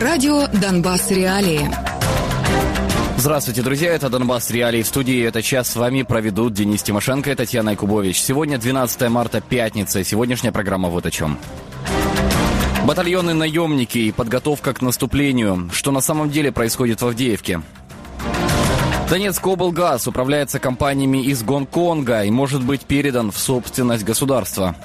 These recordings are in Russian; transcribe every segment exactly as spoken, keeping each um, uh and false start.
Радио «Донбасс. Реалии». Здравствуйте, друзья, это «Донбасс. Реалии». В студии этот час с вами проведут Денис Тимошенко и Татьяна Якубович. Сегодня двенадцатое марта, пятница. Сегодняшняя программа вот о чем. Батальоны наемники и подготовка к наступлению. Что на самом деле происходит в Авдеевке? Донецкоблгаз управляется компаниями из Гонконга и может быть передан в собственность государства.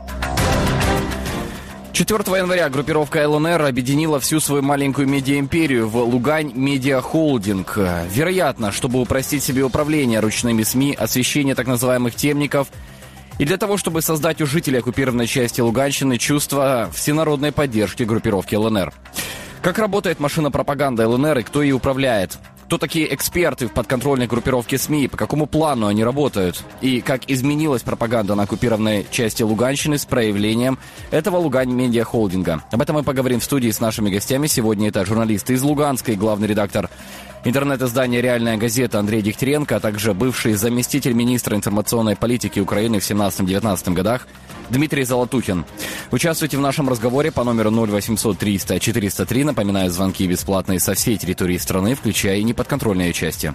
четвёртого января группировка эл эн эр объединила всю свою маленькую медиаимперию в Лугань Медиа Холдинг. Вероятно, чтобы упростить себе управление ручными СМИ, освещение так называемых темников и для того, чтобы создать у жителей оккупированной части Луганщины чувство всенародной поддержки группировки эл эн эр. Как работает машина пропаганды эл эн эр и кто ей управляет? Кто такие эксперты в подконтрольной группировке СМИ, по какому плану они работают? И как изменилась пропаганда на оккупированной части Луганщины с проявлением этого Лугань Медиа Холдинга? Об этом мы поговорим в студии с нашими гостями. Сегодня это журналист из Луганска и главный редактор интернет-издания «Реальная газета» Андрей Дегтяренко, а также бывший заместитель министра информационной политики Украины в семнадцатом-девятнадцатом годах Дмитрий Золотухин. Участвуйте в нашем разговоре по номеру ноль восемьсот триста четыреста три. Напоминаю, звонки бесплатные со всей территории страны, включая и неподконтрольные части.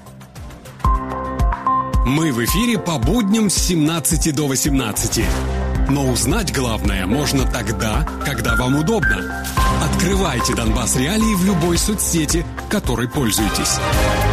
Мы в эфире по будням с семнадцати до восемнадцати. Но узнать главное можно тогда, когда вам удобно. Открывайте «Донбасс. Реалии» в любой соцсети, которой пользуетесь.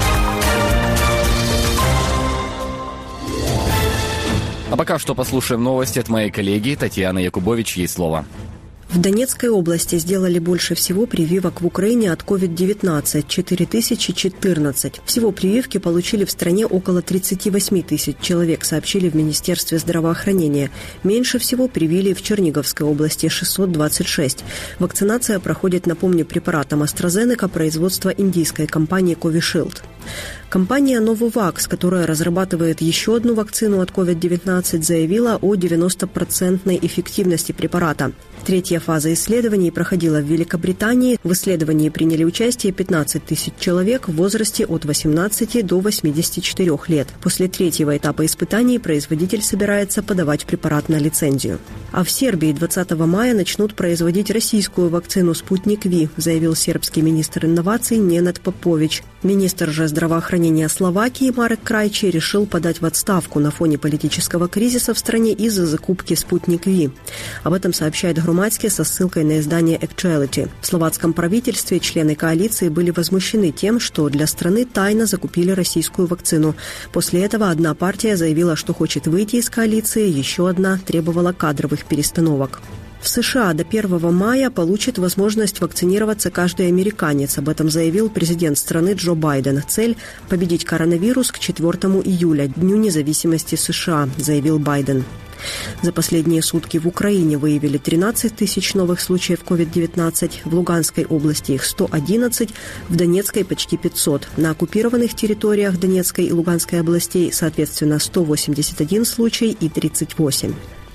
А пока что послушаем новости от моей коллеги Татьяны Якубович. Ей слово. В Донецкой области сделали больше всего прививок в Украине от ковид девятнадцать – четыре тысячи четырнадцать. Всего прививки получили в стране около тридцать восемь тысяч человек, сообщили в Министерстве здравоохранения. Меньше всего привили в Черниговской области – шестьсот двадцать шесть. Вакцинация проходит, напомню, препаратом AstraZeneca производства индийской компании Covishield. Компания Novavax, которая разрабатывает еще одну вакцину от ковид девятнадцать, заявила о девяностопроцентной эффективности препарата. Третья фаза исследований проходила в Великобритании. В исследовании приняли участие пятнадцать тысяч человек в возрасте от восемнадцати до восьмидесяти четырёх лет. После третьего этапа испытаний производитель собирается подавать препарат на лицензию. А в Сербии двадцатого мая начнут производить российскую вакцину «Спутник Ви», заявил сербский министр инноваций Ненад Попович. Министр же здравоохранения Словакии Марек Крайчи решил подать в отставку на фоне политического кризиса в стране из-за закупки «Спутник Ви». Об этом сообщает Громадский со ссылкой на издание Actuality. В словацком правительстве члены коалиции были возмущены тем, что для страны тайно закупили российскую вакцину. После этого одна партия заявила, что хочет выйти из коалиции, еще одна требовала кадровых перестановок. В США до первого мая получит возможность вакцинироваться каждый американец. Об этом заявил президент страны Джо Байден. Цель – победить коронавирус к четвёртому июля, Дню независимости США, заявил Байден. За последние сутки в Украине выявили тринадцать тысяч новых случаев ковид девятнадцать, в Луганской области их сто одиннадцать, в Донецкой почти пятьсот. На оккупированных территориях Донецкой и Луганской областей, соответственно, сто восемьдесят один случай и тридцать восемь.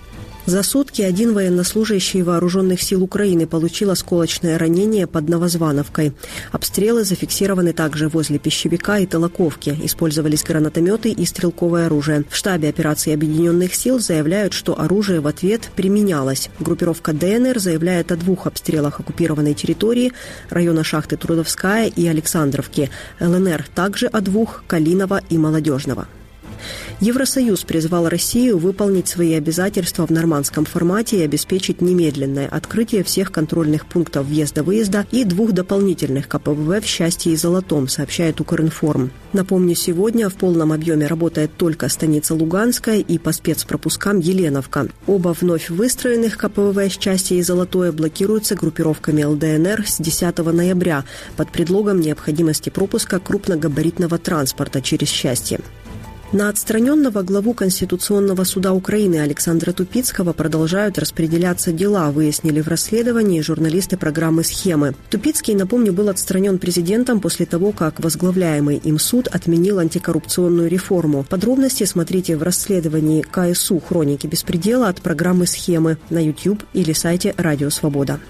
За сутки один военнослужащий Вооруженных сил Украины получил осколочное ранение под Новозвановкой. Обстрелы зафиксированы также возле Пищевика и Толоковки. Использовались гранатометы и стрелковое оружие. В штабе операции Объединенных сил заявляют, что оружие в ответ применялось. Группировка дэ эн эр заявляет о двух обстрелах оккупированной территории района шахты Трудовская и Александровки. эл эн эр также о двух – Калинова и Молодежного. Евросоюз призвал Россию выполнить свои обязательства в нормандском формате и обеспечить немедленное открытие всех контрольных пунктов въезда-выезда и двух дополнительных ка пэ вэ вэ в Счастье и Золотом, сообщает Укринформ. Напомню, сегодня в полном объеме работает только станица Луганская и по спецпропускам Еленовка. Оба вновь выстроенных ка пэ вэ вэ Счастье и Золотое блокируются группировками эл дэ эн эр с десятого ноября под предлогом необходимости пропуска крупногабаритного транспорта через Счастье. На отстраненного главу Конституционного суда Украины Александра Тупицкого продолжают распределяться дела, выяснили в расследовании журналисты программы «Схемы». Тупицкий, напомню, был отстранен президентом после того, как возглавляемый им суд отменил антикоррупционную реформу. Подробности смотрите в расследовании ка эс у «Хроники беспредела» от программы «Схемы» на YouTube или сайте «Радио Свобода».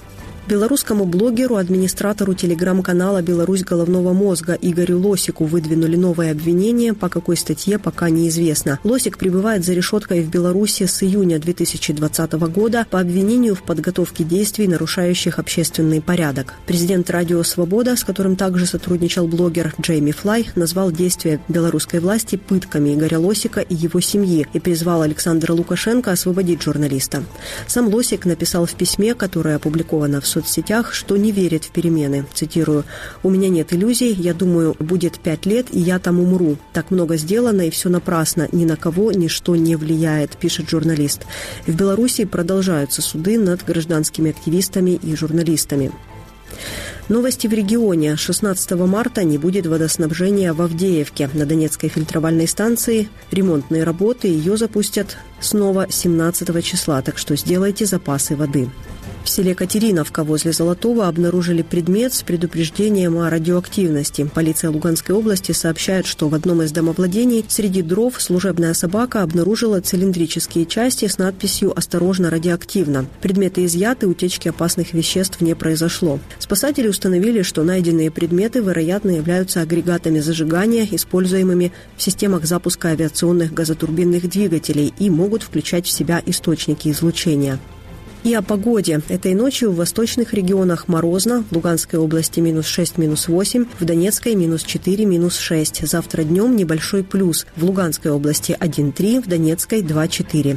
Белорусскому блогеру, администратору телеграм-канала «Беларусь головного мозга» Игорю Лосику выдвинули новое обвинение, по какой статье пока неизвестно. Лосик пребывает за решеткой в Беларуси с июня две тысячи двадцатого года по обвинению в подготовке действий, нарушающих общественный порядок. Президент «Радио Свобода», с которым также сотрудничал блогер Джейми Флай, назвал действия белорусской власти пытками Игоря Лосика и его семьи и призвал Александра Лукашенко освободить журналиста. Сам Лосик написал в письме, которое опубликовано в соцсетях, что не верит в перемены. Цитирую: «У меня нет иллюзий, я думаю, будет пять лет, и я там умру. Так много сделано, и все напрасно, ни на кого ничто не влияет», пишет журналист. В Беларуси продолжаются суды над гражданскими активистами и журналистами. Новости в регионе. шестнадцатого марта не будет водоснабжения в Авдеевке. На Донецкой фильтровальной станции ремонтные работы, ее запустят снова семнадцатого числа, так что сделайте запасы воды. В селе Катериновка возле Золотого обнаружили предмет с предупреждением о радиоактивности. Полиция Луганской области сообщает, что в одном из домовладений среди дров служебная собака обнаружила цилиндрические части с надписью «Осторожно, радиоактивно». Предметы изъяты, утечки опасных веществ не произошло. Спасатели установили, что найденные предметы, вероятно, являются агрегатами зажигания, используемыми в системах запуска авиационных газотурбинных двигателей, и могут включать в себя источники излучения. И о погоде. Этой ночью в восточных регионах морозно. В Луганской области минус шесть, минус восемь. В Донецкой минус четыре, минус шесть. Завтра днем небольшой плюс. В Луганской области один три, в Донецкой два четыре.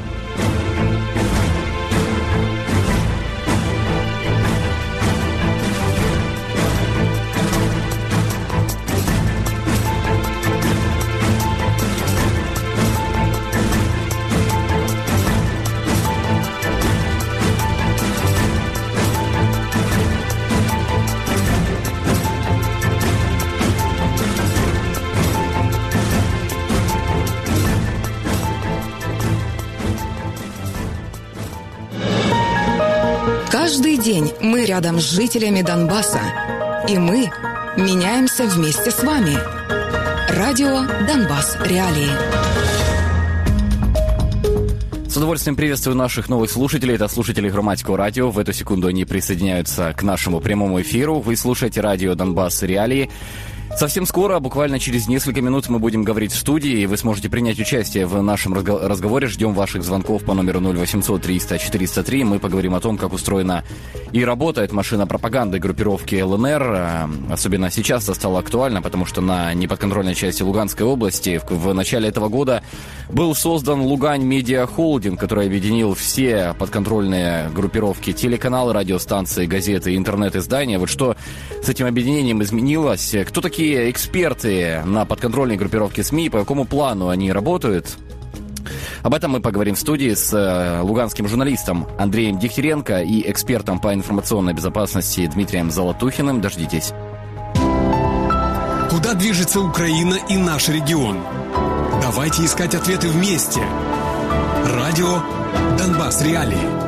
Каждый день мы рядом с жителями Донбасса, и мы меняемся вместе с вами. Радио «Донбасс. Реалии». С удовольствием приветствую наших новых слушателей. Это слушатели Громадского радио. В эту секунду они присоединяются к нашему прямому эфиру. Вы слушаете радио «Донбасс. Реалии». Совсем скоро, буквально через несколько минут, мы будем говорить в студии, и вы сможете принять участие в нашем разговоре. Ждем ваших звонков по номеру ноль восемьсот триста четыреста три. Мы поговорим о том, как устроена и работает машина пропаганды группировки ЛНР. Особенно сейчас это стало актуально, потому что на неподконтрольной части Луганской области в начале этого года был создан Лугань Медиа Холдинг, который объединил все подконтрольные группировки телеканалы, радиостанции, газеты, интернет-издания. Вот что с этим объединением изменилось? Кто такие эксперты на подконтрольной группировке СМИ, по какому плану они работают? Об этом мы поговорим в студии с э, луганским журналистом Андреем Дегтяренко и экспертом по информационной безопасности Дмитрием Золотухиным. Дождитесь. Куда движется Украина и наш регион? Давайте искать ответы вместе. Радио «Донбасс. Реалии».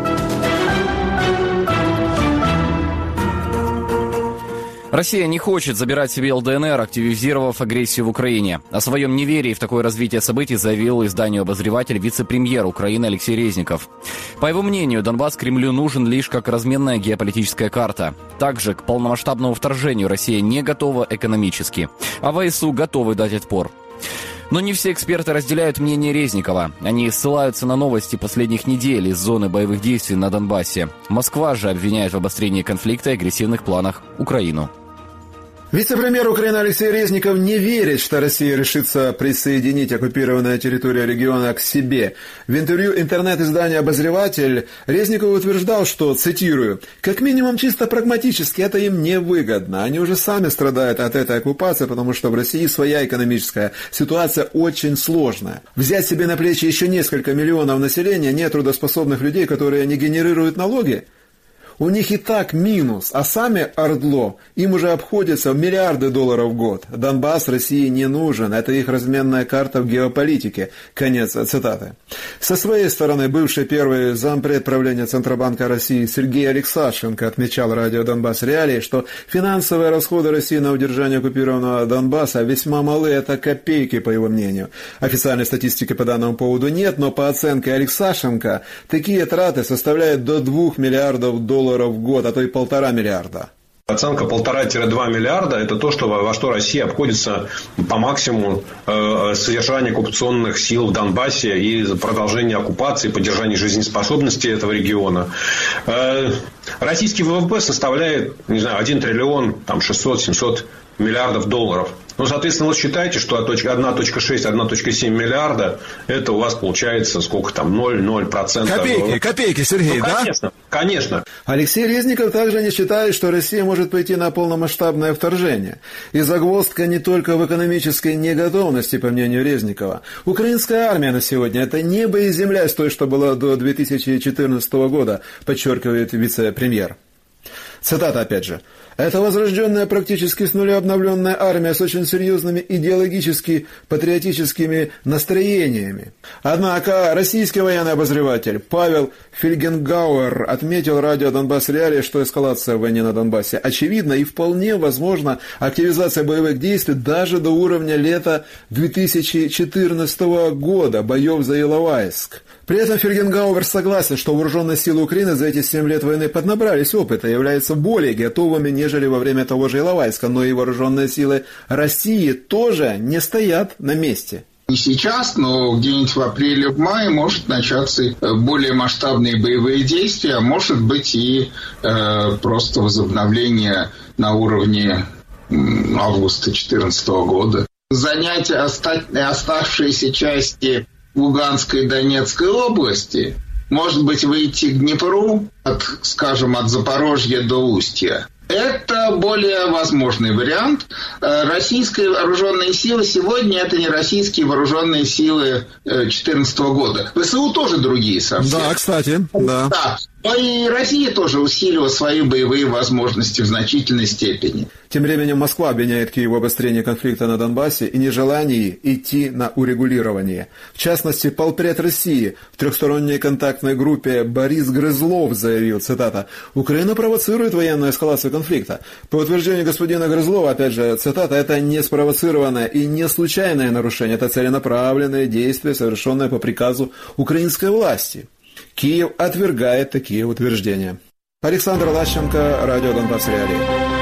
Россия не хочет забирать себе ЛДНР, активизировав агрессию в Украине. О своем неверии в такое развитие событий заявил изданию «Обозреватель» вице-премьер Украины Алексей Резников. По его мнению, Донбасс Кремлю нужен лишь как разменная геополитическая карта. Также к полномасштабному вторжению Россия не готова экономически, а ВСУ готовы дать отпор. Но не все эксперты разделяют мнение Резникова. Они ссылаются на новости последних недель из зоны боевых действий на Донбассе. Москва же обвиняет в обострении конфликта и агрессивных планах Украину. Вице-премьер Украины Алексей Резников не верит, что Россия решится присоединить оккупированную территорию региона к себе. В интервью интернет-изданию «Обозреватель» Резников утверждал, что, цитирую, «как минимум чисто прагматически это им невыгодно. Они уже сами страдают от этой оккупации, потому что в России своя экономическая ситуация очень сложная. Взять себе на плечи еще несколько миллионов населения, нетрудоспособных людей, которые не генерируют налоги? У них и так минус, а сами ОРДЛО им уже обходятся в миллиарды долларов в год. Донбасс России не нужен, это их разменная карта в геополитике». Конец цитаты. Со своей стороны, бывший первый зампред правления Центробанка России Сергей Алексашенко отмечал радио «Донбасс. Реалии», что финансовые расходы России на удержание оккупированного Донбасса весьма малы, это копейки, по его мнению. Официальной статистики по данному поводу нет, но по оценке Алексашенко, такие траты составляют до двух миллиардов долларов долларов в год, а то и полтора миллиарда. Оценка полтора-два миллиарда – это то, что, во что Россия обходится по максимуму э, содержания оккупационных сил в Донбассе и продолжения оккупации, поддержания жизнеспособности этого региона. Э, российский ВВП составляет, не знаю, один триллион шестьсот-семьсот миллиардов долларов. Ну, соответственно, вы считаете, что одна целая шесть - одна целая семь миллиарда – это у вас получается сколько там, ноль целых ноль процента. Копейки, копейки, Сергей, ну, да? Конечно, конечно. Алексей Резников также не считает, что Россия может пойти на полномасштабное вторжение. И загвоздка не только в экономической неготовности, по мнению Резникова. Украинская армия на сегодня – это небо и земля с той, что было до две тысячи четырнадцатого года, подчеркивает вице-премьер. Цитата опять же. «Это возрожденная, практически с нуля обновленная армия с очень серьезными идеологически-патриотическими настроениями». Однако российский военный обозреватель Павел Фельгенгауэр отметил радио «Донбасс Реалии», что эскалация в войне на Донбассе очевидна и вполне возможна активизация боевых действий даже до уровня лета две тысячи четырнадцатого года, боев за Иловайск. При этом Фельгенгауэр согласен, что вооруженные силы Украины за эти семь лет войны поднабрались опыта и являются более готовыми, нежели во время того же Иловайска, но и вооруженные силы России тоже не стоят на месте. Не сейчас, но где-нибудь в апреле, в мае может начаться более масштабные боевые действия, а может быть и э, просто возобновление на уровне м, августа две тысячи четырнадцатого года. Занять оста- оставшиеся части Луганской и Донецкой области, может быть, выйти к Днепру, от, скажем, от Запорожья до Устья. Это более возможный вариант. Российские вооруженные силы сегодня – это не российские вооруженные силы две тысячи четырнадцатого года. ВСУ тоже другие совсем. Да, кстати, да. Да. Но и Россия тоже усилила свои боевые возможности в значительной степени. Тем временем Москва обвиняет Киев в обострении конфликта на Донбассе и нежелании идти на урегулирование. В частности, полпред России в трехсторонней контактной группе Борис Грызлов заявил, цитата, «Украина провоцирует военную эскалацию конфликта». По утверждению господина Грызлова, опять же, цитата, «это не спровоцированное и не случайное нарушение, это целенаправленные действия, совершенные по приказу украинской власти». Киев отвергает такие утверждения. Александр Лащенко, радио «Донбасс Реалии».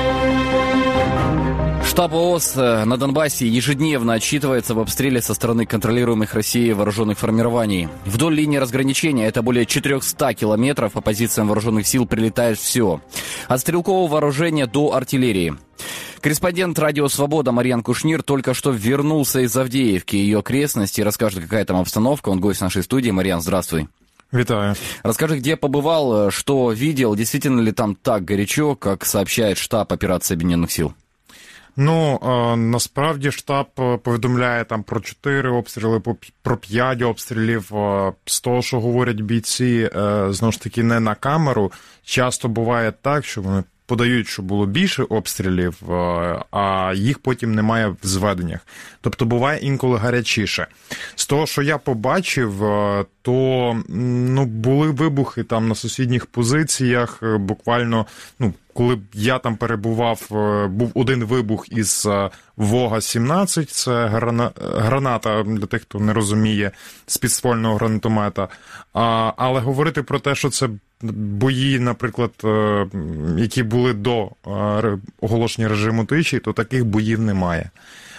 Штаб ООС на Донбассе ежедневно отчитывается в обстреле со стороны контролируемых Россией вооруженных формирований. Вдоль линии разграничения, это более четыреста километров, по позициям вооруженных сил прилетает все. От стрелкового вооружения до артиллерии. Корреспондент «Радио Свобода» Марьян Кушнир только что вернулся из Авдеевки и ее окрестностей. Расскажет, какая там обстановка. Он гость нашей студии. Марьян, здравствуй. Вітаю. Расскажи, где побывал, что видел, действительно ли там так горячо, как сообщает штаб операции Об'єднаних сил? Ну, е, насправді штаб повідомляє там про чотири обстріли, про п'ять обстрілів. Е, з того, що говорять бійці, е, знову ж таки, не на камеру. Часто буває так, що вони подають, що було більше обстрілів, а їх потім немає в зведеннях. Тобто буває інколи гарячіше. З того, що я побачив, то ну, були вибухи там на сусідніх позиціях, буквально, ну, коли я там перебував, був один вибух із Вога сімнадцять, це грана... граната, для тих, хто не розуміє, з підствольного гранатомета. А, але говорити про те, що це бої, наприклад, які були до оголошення режиму тиші, то таких боїв немає.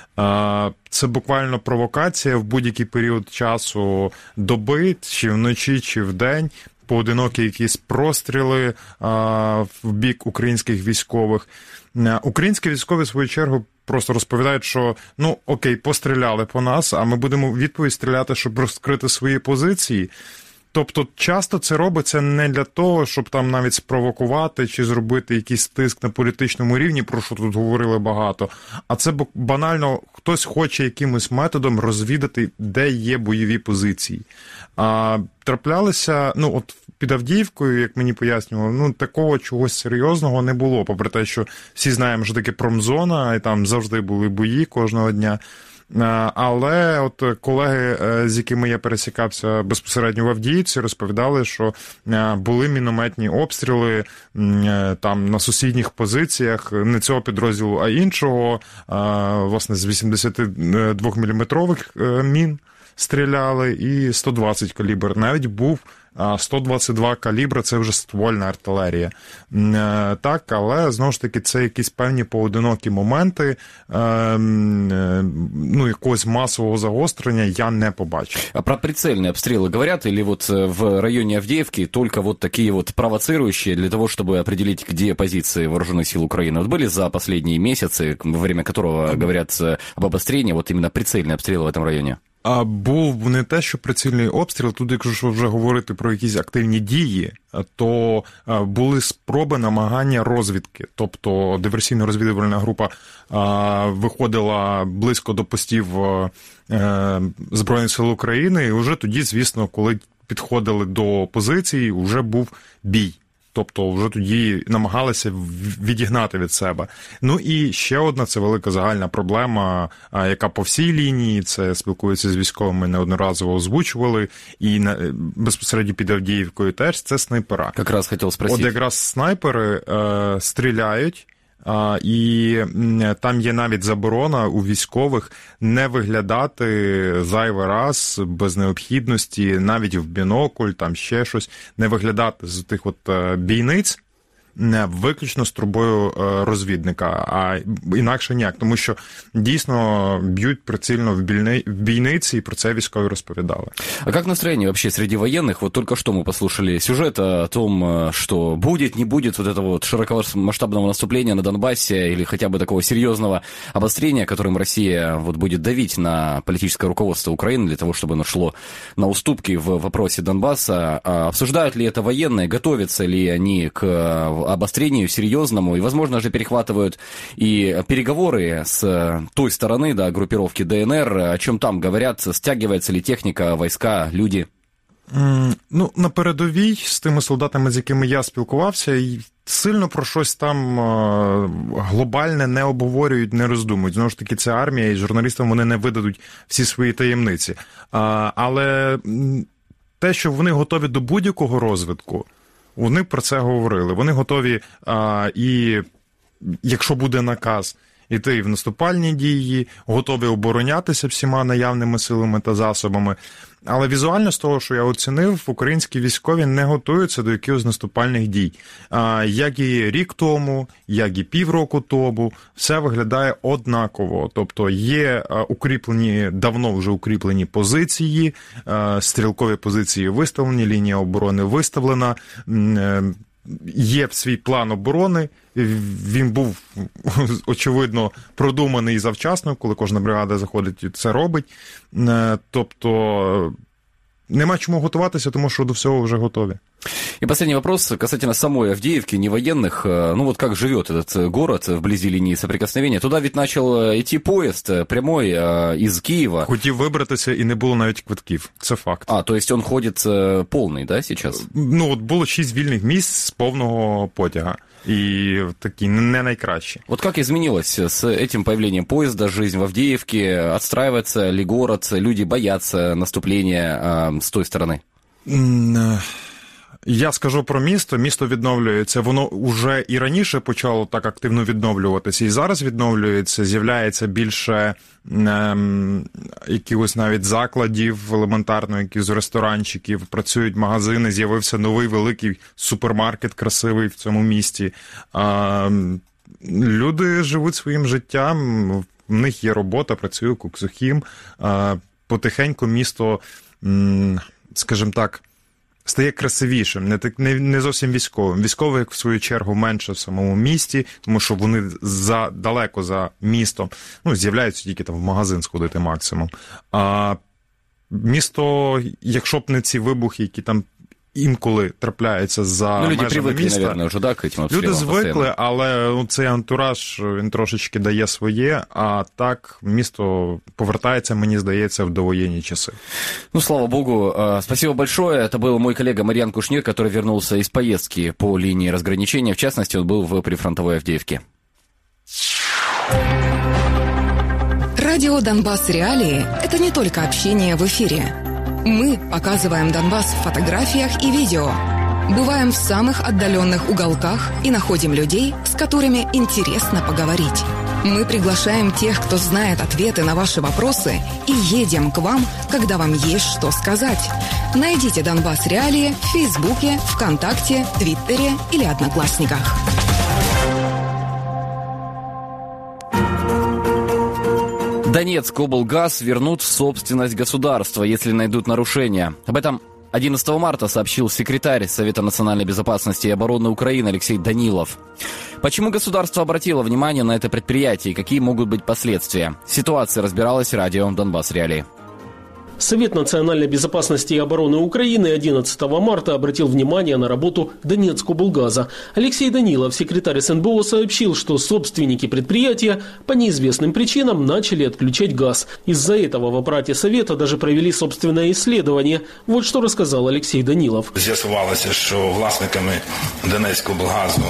Це буквально провокація в будь-який період часу доби, чи вночі, чи вдень, поодинокі якісь простріли в бік українських військових. Українські військові, в свою чергу, просто розповідають, що, ну, окей, постріляли по нас, а ми будемо відповідь стріляти, щоб розкрити свої позиції. Тобто часто це робиться не для того, щоб там навіть спровокувати чи зробити якийсь тиск на політичному рівні, про що тут говорили багато, а це банально хтось хоче якимось методом розвідати, де є бойові позиції. А траплялися, ну от під Авдіївкою, як мені пояснювали, ну такого чогось серйозного не було, попри те, що всі знаємо, що таке промзона, і там завжди були бої кожного дня. Але от колеги, з якими я пересікався безпосередньо в Авдіївці, розповідали, що були мінометні обстріли там на сусідніх позиціях, не цього підрозділу, а іншого, власне, з вісімдесятидвоміліметрових мін стріляли і сто двадцять калібр. Навіть був сто двадцять два калібри – це вже ствольна артилерія. Так, але, знову ж таки, це якісь певні поодинокі моменти, ну, якогось масового загострення я не побачив. А про прицельные обстрелы говорят, или вот в районе Авдеевки только вот такие вот провоцирующие для того, чтобы определить, где позиции вооруженных сил Украины? Вот были за последние месяцы, во время которого говорят об обострении, вот именно прицельные обстрелы в этом районе? А був не те, що прицільний обстріл, тут, якщо вже говорити про якісь активні дії, то були спроби намагання розвідки. Тобто диверсійно-розвідувальна група виходила близько до постів Збройних сил України, і вже тоді, звісно, коли підходили до позиції, вже був бій. Тобто вже тоді намагалися відігнати від себе. Ну і ще одна, це велика загальна проблема, яка по всій лінії, це спілкуються з військовими, неодноразово озвучували, і безпосередньо під Авдіївкою теж, це снайпера. Якраз хотів спросити. От якраз снайпери е, стріляють, А, і там є навіть заборона у військових не виглядати зайвий раз без необхідності, навіть в бінокль, там ще щось, не виглядати з тих от бійниць, виключно з трубою розвідника, а інакше ніяк, тому що дійсно б'ють прицільно в, більни... в бійниці, и про це військові розповідали. А как настроение вообще среди военных? Вот только что мы послушали сюжет о том, что будет, не будет вот этого вот широкомасштабного наступления на Донбассе или хотя бы такого серьезного обострения, которым Россия вот будет давить на политическое руководство Украины для того, чтобы оно шло на уступки в вопросе Донбасса. А обсуждают ли это военные? Готовятся ли они к обострению серьезному, и, возможно, же перехватывают и переговоры с той стороны, да, группировки ДНР, о чем там говорят, стягивается ли техника, войска, люди? Mm, ну, на передовій, з тими солдатами, з якими я спілкувався, і сильно про щось там е, глобальне не обговорюють, не роздумують. Знову ж таки, це армія, і журналістам вони не видадуть всі свої таємниці. А, але те, що вони готові до будь-якого розвитку, вони про це говорили. Вони готові, а, і якщо буде наказ, іти в наступальні дії, готові оборонятися всіма наявними силами та засобами. Але візуально з того, що я оцінив, українські військові не готуються до якихось наступальних дій. А, як і рік тому, як і півроку тому, все виглядає однаково. Тобто є укріплені, давно вже укріплені позиції, стрілкові позиції виставлені, лінія оборони виставлена, є свій план оборони, він був, очевидно, продуманий завчасно, коли кожна бригада заходить і це робить. Тобто нема чому готуватися, тому що до всього вже готові. И последний вопрос касательно самой Авдеевки, не военных. Ну вот как живет этот город вблизи линии соприкосновения? Туда ведь начал идти поезд прямой из Киева. Хотів вибратися і не було навіть квитків. Це факт. А, то есть он ходит полный, да, сейчас? Ну, от було шість вільних місць з повного потяга. И такие не найкращие. Вот как изменилась с этим появлением поезда жизнь в Авдеевке? Отстраивается ли город? Люди боятся наступления э, с той стороны? Я скажу про місто. Місто відновлюється. Воно вже і раніше почало так активно відновлюватися, і зараз відновлюється. З'являється більше ем, якихось навіть закладів елементарно, якихось ресторанчиків, працюють магазини, з'явився новий великий супермаркет красивий в цьому місті. Ем, люди живуть своїм життям, в них є робота, працює Куксохім. Е, потихеньку місто, м, скажімо так, стає красивішим, не, так, не, не зовсім військовим. Військових, в свою чергу, менше в самому місті, тому що вони за, далеко за містом, ну, з'являються тільки там в магазин сходити максимум. А місто, якщо б не ці вибухи, які там інколи трапляються за ну, люди межами привикли, міста. Наверное, вже, да, к этим обстрілам. Люди звикли, постійно. Але цей антураж, він трошечки дає своє, а так місто повертається, мені здається, в довоєнні часи. Ну, слава богу. Спасибо большое. Это был мой коллега Марьян Кушнир, который вернулся из поездки по линии разграничения. В частности, он был в прифронтовой Авдеевке. Радио «Донбасс Реалии» — это не только общение в эфире. Мы показываем Донбасс в фотографиях и видео, бываем в самых отдаленных уголках и находим людей, с которыми интересно поговорить. Мы приглашаем тех, кто знает ответы на ваши вопросы, и едем к вам, когда вам есть что сказать. Найдите «Донбасс Реалии» в Фейсбуке, ВКонтакте, Твиттере или Одноклассниках. Донецкоблгаз вернут в собственность государства, если найдут нарушения. Об этом одиннадцатого марта сообщил секретарь Совета национальной безопасности и обороны Украины Алексей Данилов. Почему государство обратило внимание на это предприятие и какие могут быть последствия? Ситуация разбиралась радио «Донбасс Реалии». Совет национальной безопасности и обороны Украины одиннадцатого марта обратил внимание на работу Донецкоблгаза. Алексей Данилов, секретарь СНБО, сообщил, что собственники предприятия по неизвестным причинам начали отключать газ. Из-за этого в аппарате Совета даже провели собственное исследование. Вот что рассказал Алексей Данилов. З'ясувалося, що власниками Донецькоблгазу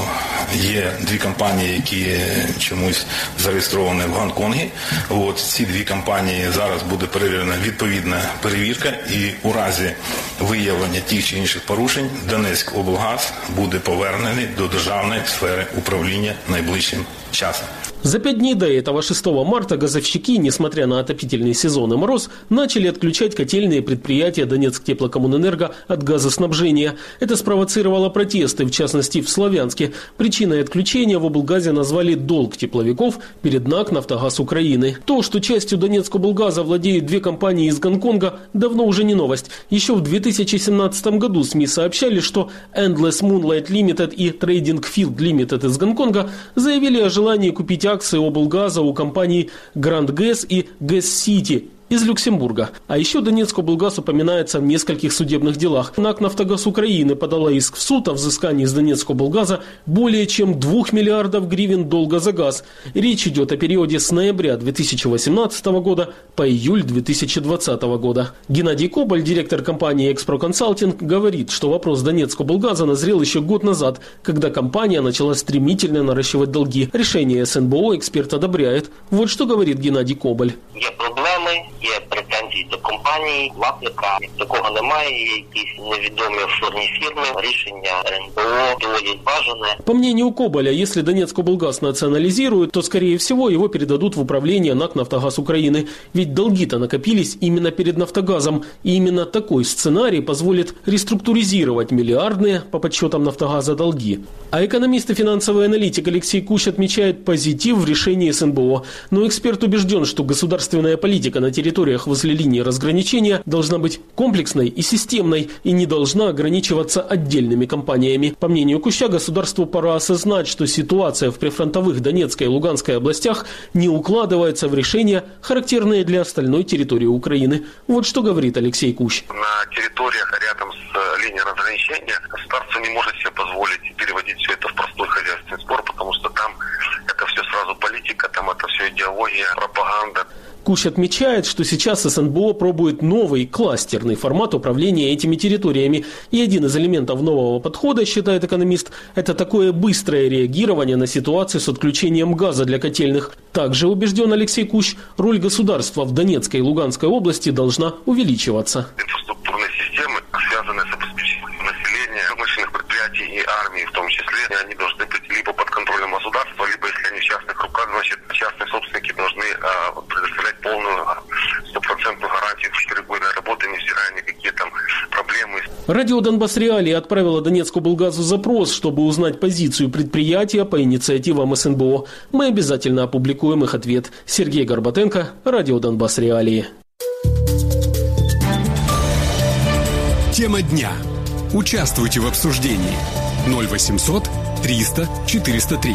є дві компанії, які чомусь зареєстровані в Гонконгі. От ці дві компанії зараз буде перевірена відповідна перевірка, і у разі виявлення тих чи інших порушень Донецькоблгаз буде повернений до державної сфери управління найближчим часом. За пять дней до этого, шестого марта, газовщики, несмотря на отопительный сезон и мороз, начали отключать котельные предприятия Донецк-теплокоммунэнерго от газоснабжения. Это спровоцировало протесты, в частности в Славянске. Причиной отключения в облгазе назвали долг тепловиков перед НАК «Нафтогаз Украины». То, что частью Донецкоблгаза владеют две компании из Гонконга, давно уже не новость. Еще в две тысячи семнадцатом году СМИ сообщали, что Endless Moonlight Limited и Trading Field Limited из Гонконга заявили о желании купить акции облгаза у компаний Grand Gas и Gas City из Люксембурга. А еще Донецкоблгаз упоминается в нескольких судебных делах. НАК «Нафтогаз Украины» подала иск в суд о взыскании из Донецкоблгаза более чем двух миллиардов гривен долга за газ. Речь идет о периоде с ноября две тысячи восемнадцатого года по июль две тысячи двадцатого года. Геннадий Коболь, директор компании «Экспро Консалтинг», говорит, что вопрос Донецкоблгаза назрел еще год назад, когда компания начала стремительно наращивать долги. Решение СНБО эксперт одобряет. Вот что говорит Геннадий Коболь. Є проблеми, є претензії до компанії, власника. Такого немає, є якісь невідомі офшорні фірми, рішення РНБО доволі бажане. По мнению Коболя, если Донецкоблгаз национализируют, то, скорее всего, его передадут в управление НАК «Нафтогаз Украины». Ведь долги-то накопились именно перед «Нафтогазом». И именно такой сценарий позволит реструктуризировать миллиардные, по подсчетам «Нафтогаза», долги. А экономист и финансовый аналитик Алексей Кущ отмечает позитив в решении СНБО. Но эксперт убежден, что государственная политика на территориях возле линии разграничения должна быть комплексной и системной и не должна ограничиваться отдельными компаниями. По мнению Куща, государству пора осознать, что ситуация в прифронтовых Донецкой и Луганской областях не укладывается в решения, характерные для остальной территории Украины. Вот что говорит Алексей Кущ. На территориях рядом с линией разграничения государство не может себе позволить переводить все это в простой хозяйственный спор, потому что там это все сразу политика, там это все идеология, пропаганда. Кущ отмечает, что сейчас СНБО пробует новый кластерный формат управления этими территориями. И один из элементов нового подхода, считает экономист, это такое быстрое реагирование на ситуацию с отключением газа для котельных. Также, убежден Алексей Кущ, роль государства в Донецкой и Луганской области должна увеличиваться. Инфраструктурные системы, связанные с обеспечением населения, промышленных предприятий и армии в том числе, они должны быть либо под контролем государства, либо, если они в частных руках, значит, частные собственники должны а, предоставлять полную стопроцентную гарантию в четырехгодной работы, невзирая на какие там проблемы. Радио «Донбасс Реалии» отправило Донецкоблгазу запрос, чтобы узнать позицию предприятия по инициативам СНБО. Мы обязательно опубликуем их ответ. Сергей Горбатенко, Радио «Донбасс Реалии». Тема дня. Участвуйте в обсуждении. ноль восемьсот триста четыреста три.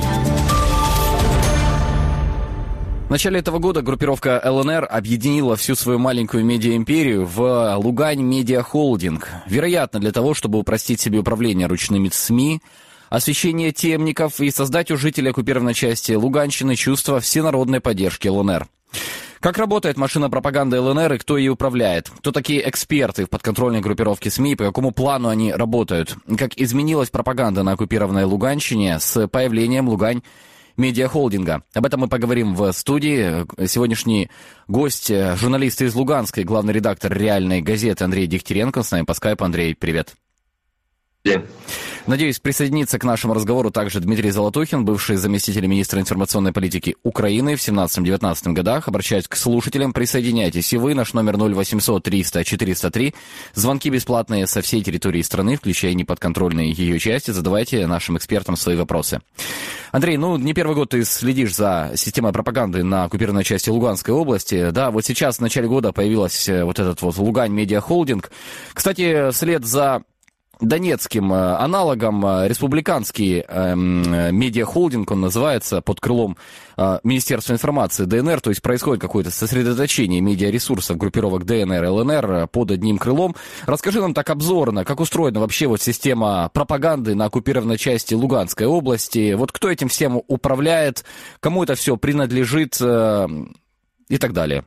В начале этого года группировка ЛНР объединила всю свою маленькую медиаимперию в Лугань Медиа Холдинг. Вероятно, для того, чтобы упростить себе управление ручными СМИ, освещение темников и создать у жителей оккупированной части Луганщины чувство всенародной поддержки ЛНР. Как работает машина пропаганды ЛНР и кто ей управляет? Кто такие эксперты в подконтрольной группировке СМИ, по какому плану они работают? Как изменилась пропаганда на оккупированной Луганщине с появлением Лугань медиахолдинга? Об этом мы поговорим в студии. Сегодняшний гость, журналист из Луганской, главный редактор «Реальной газеты» Андрей Дегтяренко. С нами по скайпу. Андрей, привет. Привет. Надеюсь, присоединиться к нашему разговору также Дмитрий Золотухин, бывший заместитель министра информационной политики Украины в семнадцатом-девятнадцатом годах. Обращаюсь к слушателям, присоединяйтесь и вы. Наш номер ноль восемьсот триста четыреста три. Звонки бесплатные со всей территории страны, включая неподконтрольные ее части. Задавайте нашим экспертам свои вопросы. Андрей, ну, не первый год ты следишь за системой пропаганды на оккупированной части Луганской области. Да, вот сейчас в начале года появилась вот этот вот Лугань Медиа Холдинг. Кстати, вслед за донецким аналогом республиканский э, медиахолдинг, он называется, под крылом э, Министерства информации ДНР, то есть происходит какое-то сосредоточение медиаресурсов группировок ДНР, ЛНР под одним крылом. Расскажи нам так обзорно, как устроена вообще вот система пропаганды на оккупированной части Луганской области, вот кто этим всем управляет, кому это все принадлежит э, и так далее.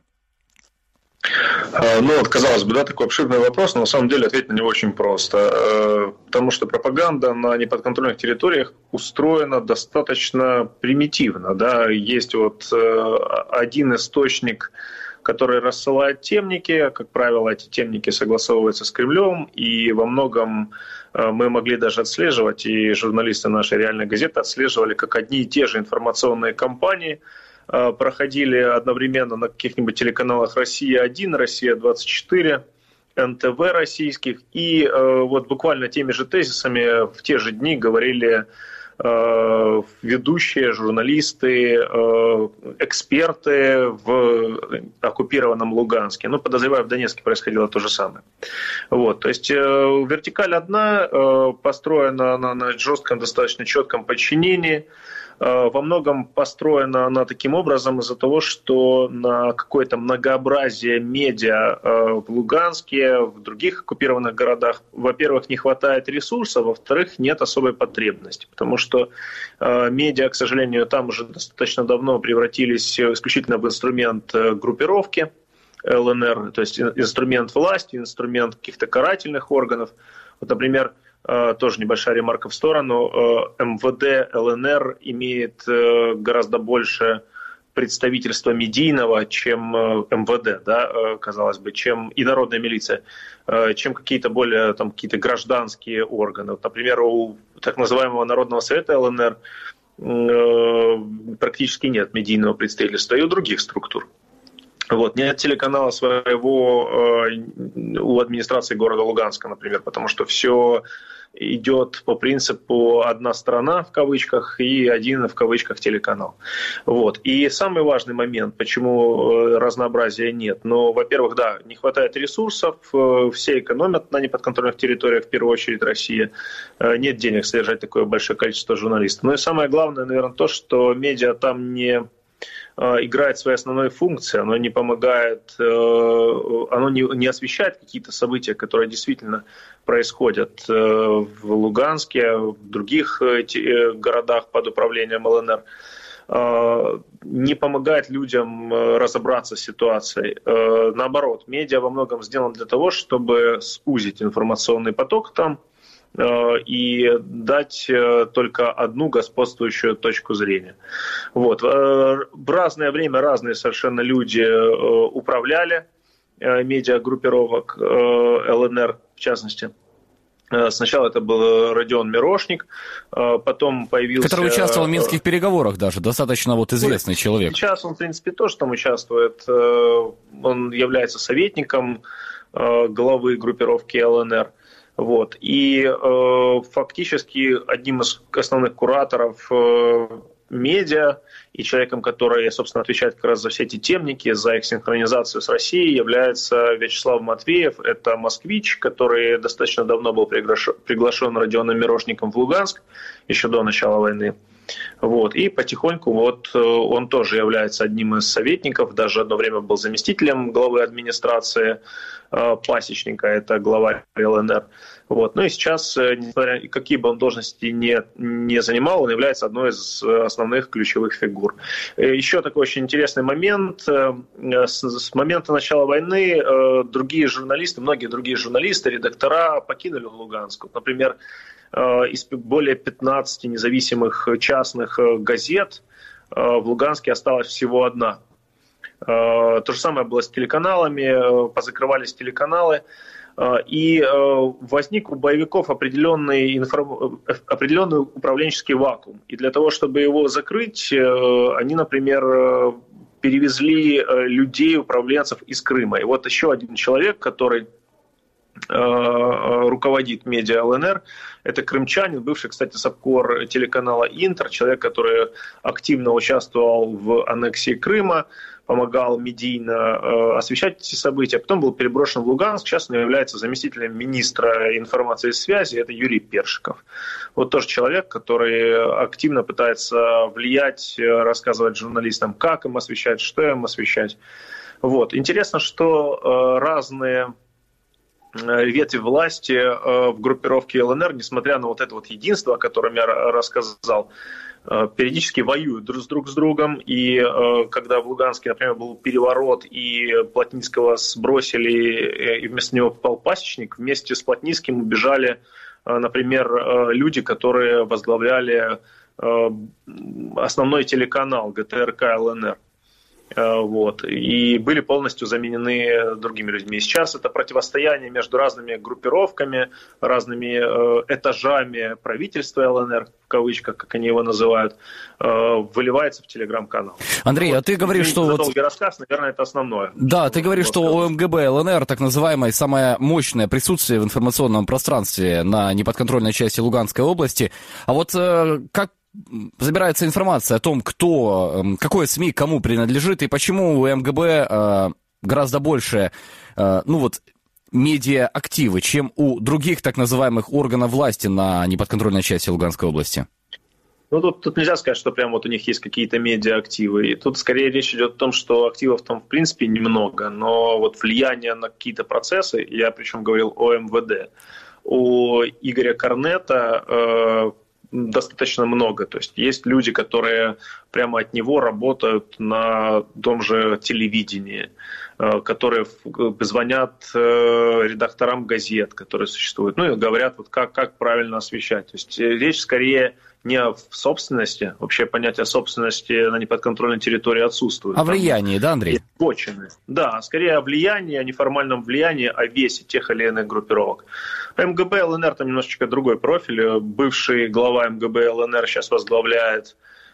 Ну, вот, казалось бы, да, такой обширный вопрос, но на самом деле ответить на него очень просто. Потому что пропаганда на неподконтрольных территориях устроена достаточно примитивно. Да. Есть вот один источник, который рассылает темники. Как правило, эти темники согласовываются с Кремлем, и во многом мы могли даже отслеживать, и журналисты нашей «Реальной газеты» отслеживали, как одни и те же информационные кампании проходили одновременно на каких-нибудь телеканалах «Россия-один», «Россия-двадцать четыре», эн тэ вэ российских. И э, вот буквально теми же тезисами в те же дни говорили э, ведущие, журналисты, э, эксперты в оккупированном Луганске. Ну, подозреваю, в Донецке происходило то же самое. Вот, то есть э, вертикаль одна, э, построена она на жестком, достаточно четком подчинении. Во многом построена она таким образом из-за того, что на какое-то многообразие медиа в Луганске, в других оккупированных городах, во-первых, не хватает ресурсов, во-вторых, нет особой потребности. Потому что медиа, к сожалению, там уже достаточно давно превратились исключительно в инструмент группировки эл эн эр, то есть инструмент власти, инструмент каких-то карательных органов. Вот, например, тоже небольшая ремарка в сторону. эм вэ дэ эл эн эр имеет гораздо больше представительства медийного, чем эм вэ дэ, да, казалось бы, чем и народная милиция, чем какие-то более там, какие-то гражданские органы. Вот, например, у так называемого Народного совета эл эн эр практически нет медийного представительства, и у других структур. Вот. Нет телеканала своего э, у администрации города Луганска, например, потому что все идет по принципу «одна страна» в кавычках и «один» в кавычках телеканал. Вот. И самый важный момент, почему разнообразия нет. Ну, во-первых, да, не хватает ресурсов, все экономят на неподконтрольных территориях, в первую очередь Россия. Нет денег содержать такое большое количество журналистов. Ну и самое главное, наверное, то, что медиа там не играет своей основной функцией, оно не помогает, оно не, не освещает какие-то события, которые действительно происходят в Луганске, в других городах под управлением эл эн эр, не помогает людям разобраться с ситуацией. Наоборот, медиа во многом сделано для того, чтобы сузить информационный поток там и дать только одну господствующую точку зрения. Вот. В разное время разные совершенно люди управляли медиагруппировок эл эн эр, в частности. Сначала это был Родион Мирошник, потом появился... Который участвовал в минских переговорах даже, достаточно вот известный человек. Сейчас он, в принципе, тоже там участвует. Он является советником главы группировки эл эн эр. Вот. И э, фактически одним из основных кураторов э, медиа и человеком, который, собственно, отвечает как раз за все эти темники, за их синхронизацию с Россией, является Вячеслав Матвеев. Это москвич, который достаточно давно был приглашен, приглашен Родионом Мирошником в Луганск, еще до начала войны. Вот. И потихоньку вот он тоже является одним из советников, даже одно время был заместителем главы администрации Пасечника, это главарь эл эн эр. Вот. Ну и сейчас, несмотря какие бы он должности не, не занимал, он является одной из основных ключевых фигур. Еще такой очень интересный момент. С, с момента начала войны другие журналисты, многие другие журналисты, редактора покинули Луганск. Например, из более пятнадцати независимых частных газет в Луганске осталась всего одна. То же самое было с телеканалами, позакрывались телеканалы. И возник у боевиков определенный, информ... определенный управленческий вакуум. И для того, чтобы его закрыть, они, например, перевезли людей, управленцев из Крыма. И вот еще один человек, который руководит медиа ЛНР, это крымчанин, бывший, кстати, сапкор телеканала «Интер», человек, который активно участвовал в аннексии Крыма, помогал медийно освещать эти события, потом был переброшен в Луганск, сейчас он является заместителем министра информации и связи, это Юрий Першиков. Вот тоже человек, который активно пытается влиять, рассказывать журналистам, как им освещать, что им освещать. Вот. Интересно, что разные ветви власти в группировке ЛНР, несмотря на вот это вот единство, о котором я рассказал, периодически воюют друг с другом. И когда в Луганске, например, был переворот, и Плотницкого сбросили, и вместо него попал Пасечник, вместе с Плотницким убежали, например, люди, которые возглавляли основной телеканал ГТРК ЛНР. Вот, и были полностью заменены другими людьми. И сейчас это противостояние между разными группировками, разными э, этажами правительства ЛНР, в кавычках, как они его называют, э, выливается в телеграм-канал. Андрей, вот. А ты говоришь, и что... За вот... долгий рассказ, наверное, это основное. Да, ты говоришь, что у МГБ ЛНР, так называемое, самое мощное присутствие в информационном пространстве на неподконтрольной части Луганской области. А вот э, как забирается информация о том, кто, какое СМИ кому принадлежит и почему у МГБ э, гораздо больше, э, ну вот, медиа-активы, чем у других так называемых органов власти на неподконтрольной части Луганской области? Ну, тут, тут нельзя сказать, что прям вот у них есть какие-то медиа-активы. И тут скорее речь идет о том, что активов там в принципе немного, но вот влияние на какие-то процессы, я причем говорил о МВД, у Игоря Корнета э, достаточно много. То есть есть люди, которые прямо от него работают на том же телевидении, которые звонят редакторам газет, которые существуют, ну и говорят, вот как, как правильно освещать. То есть речь скорее не о собственности, вообще понятие собственности на неподконтрольной территории отсутствует. О влиянии, да, Андрей? Почины. Да, скорее о влиянии, о неформальном влиянии, о весе тех или иных группировок. МГБ ЛНР там немножечко другой профиль. Бывший глава МГБ ЛНР сейчас возглавляет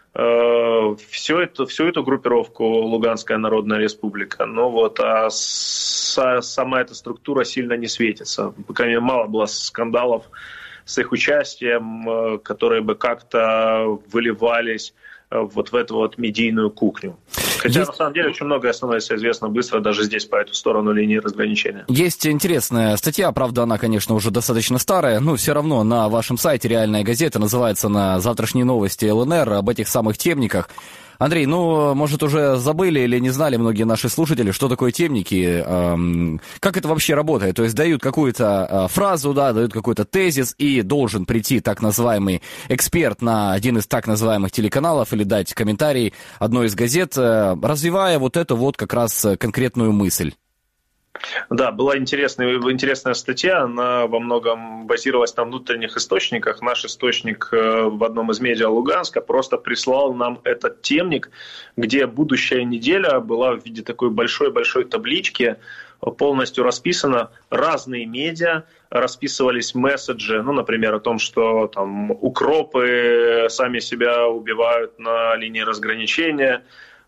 э, всю, эту, всю эту группировку Луганская Народная Республика. Ну вот, а с, сама эта структура сильно не светится. По крайней мере, мало было скандалов с их участием, которые бы как-то выливались вот в эту вот медийную кухню. Хотя, есть... на самом деле, очень многое становится известно быстро даже здесь, по эту сторону линии разграничения. Есть интересная статья, правда, она, конечно, уже достаточно старая, но все равно на вашем сайте «Реальная газета», называется она «Завтрашние новости ЛНР», об этих самых темниках. Андрей, ну, может, уже забыли или не знали многие наши слушатели, что такое темники, эм, как это вообще работает? То есть дают какую-то э, фразу, да, дают какой-то тезис, и должен прийти так называемый эксперт на один из так называемых телеканалов или дать комментарий одной из газет, э, развивая вот эту вот как раз конкретную мысль. Да, была интересная, интересная статья, она во многом базировалась на внутренних источниках. Наш источник в одном из медиа Луганска просто прислал нам этот темник, где будущая неделя была в виде такой большой-большой таблички, полностью расписано разные медиа, расписывались месседжи, ну, например, о том, что там укропы сами себя убивают на линии разграничения,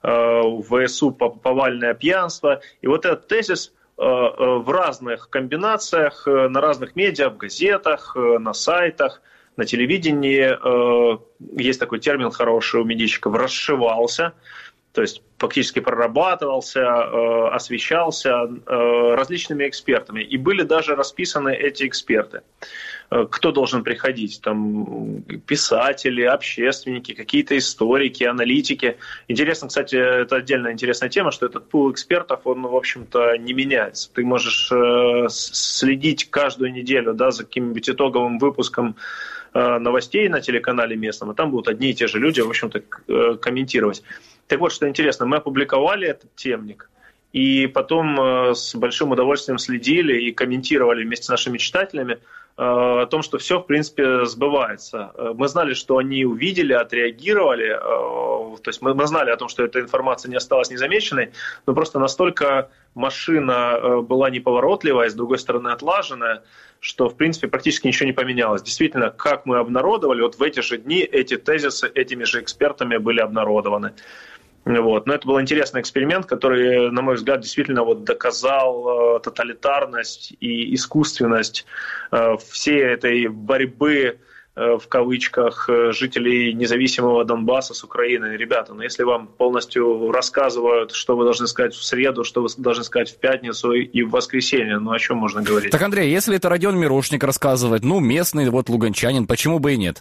в ВСУ повальное пьянство. И вот этот тезис в разных комбинациях, на разных медиа, в газетах, на сайтах, на телевидении, есть такой термин хороший у медийщиков, расшивался, то есть фактически прорабатывался, освещался различными экспертами. И были даже расписаны эти эксперты. Кто должен приходить? Там писатели, общественники, какие-то историки, аналитики. Интересно, кстати, это отдельная интересная тема, что этот пул экспертов, он, в общем-то, не меняется. Ты можешь следить каждую неделю, да, за каким-нибудь итоговым выпуском новостей на телеканале местном, и там будут одни и те же люди, в общем-то, комментировать. Так вот, что интересно, мы опубликовали этот темник, и потом с большим удовольствием следили и комментировали вместе с нашими читателями о том, что все, в принципе, сбывается. Мы знали, что они увидели, отреагировали, то есть мы, мы знали о том, что эта информация не осталась незамеченной, но просто настолько машина была неповоротливая, с другой стороны отлаженная, что, в принципе, практически ничего не поменялось. Действительно, как мы обнародовали, вот в эти же дни эти тезисы этими же экспертами были обнародованы. Вот. Но это был интересный эксперимент, который, на мой взгляд, действительно вот доказал э, тоталитарность и искусственность э, всей этой борьбы, э, в кавычках, э, жителей независимого Донбасса с Украиной. Ребята, ну если вам полностью рассказывают, что вы должны сказать в среду, что вы должны сказать в пятницу и в воскресенье, ну о чем можно говорить? Так, Андрей, если это Родион Мирошник рассказывает, ну местный вот луганчанин, почему бы и нет?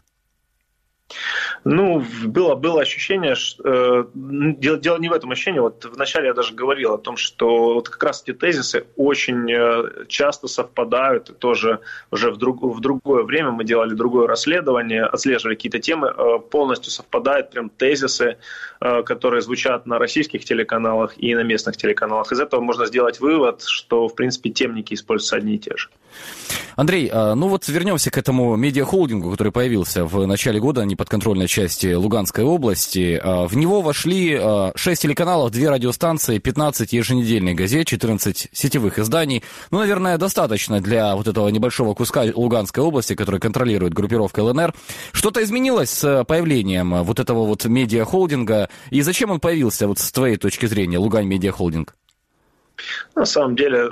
Ну, было, было ощущение, что, э, дело, дело не в этом ощущении, вот вначале я даже говорил о том, что вот как раз эти тезисы очень э, часто совпадают, и тоже уже в, друг, в другое время мы делали другое расследование, отслеживали какие-то темы, э, полностью совпадают прям тезисы, э, которые звучат на российских телеканалах и на местных телеканалах. Из этого можно сделать вывод, что, в принципе, темники используются одни и те же. Андрей, ну вот вернемся к этому медиахолдингу, который появился в начале года на неподконтрольной части Луганской области. В него вошли шесть телеканалов, две радиостанции, пятнадцать еженедельных газет, четырнадцать сетевых изданий. Ну, наверное, достаточно для вот этого небольшого куска Луганской области, который контролирует группировка ЛНР. Что-то изменилось с появлением вот этого вот медиахолдинга? И зачем он появился, вот с твоей точки зрения, Лугань медиахолдинг? На самом деле,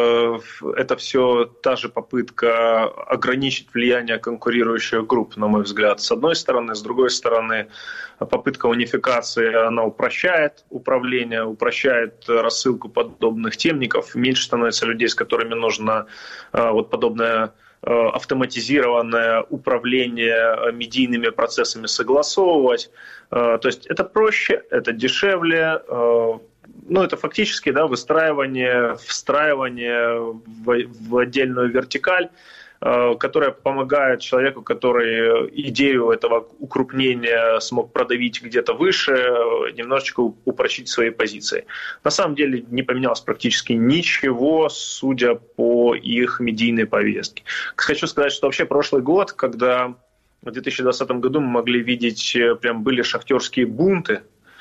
это все та же попытка ограничить влияние конкурирующих групп, на мой взгляд, с одной стороны. С другой стороны, попытка унификации, она упрощает управление, упрощает рассылку подобных темников. Меньше становится людей, с которыми нужно вот подобное автоматизированное управление медийными процессами согласовывать. То есть это проще, это дешевле. Ну, это фактически, да, выстраивание, встраивание в, в отдельную вертикаль, э, которая помогает человеку, который идею этого укрупнения смог продавить где-то выше, немножечко упрочить свои позиции. На самом деле не поменялось практически ничего, судя по их медийной повестке. Хочу сказать, что вообще прошлый год, когда в две тысячи двадцатом году мы могли видеть, прям были шахтерские бунты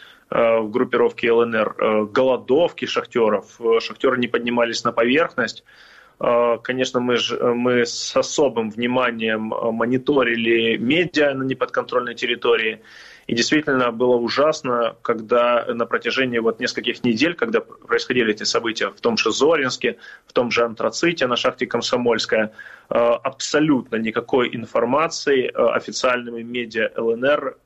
в группировке ЛНР, голодовки шахтеров, шахтеры не поднимались на поверхность. Конечно, мы, ж, мы с особым вниманием мониторили медиа на неподконтрольной территории. И действительно было ужасно, когда на протяжении вот нескольких недель, когда происходили эти события в том же Зоринске, в том же Антраците на шахте Комсомольская, абсолютно никакой информации официальными медиа ЛНР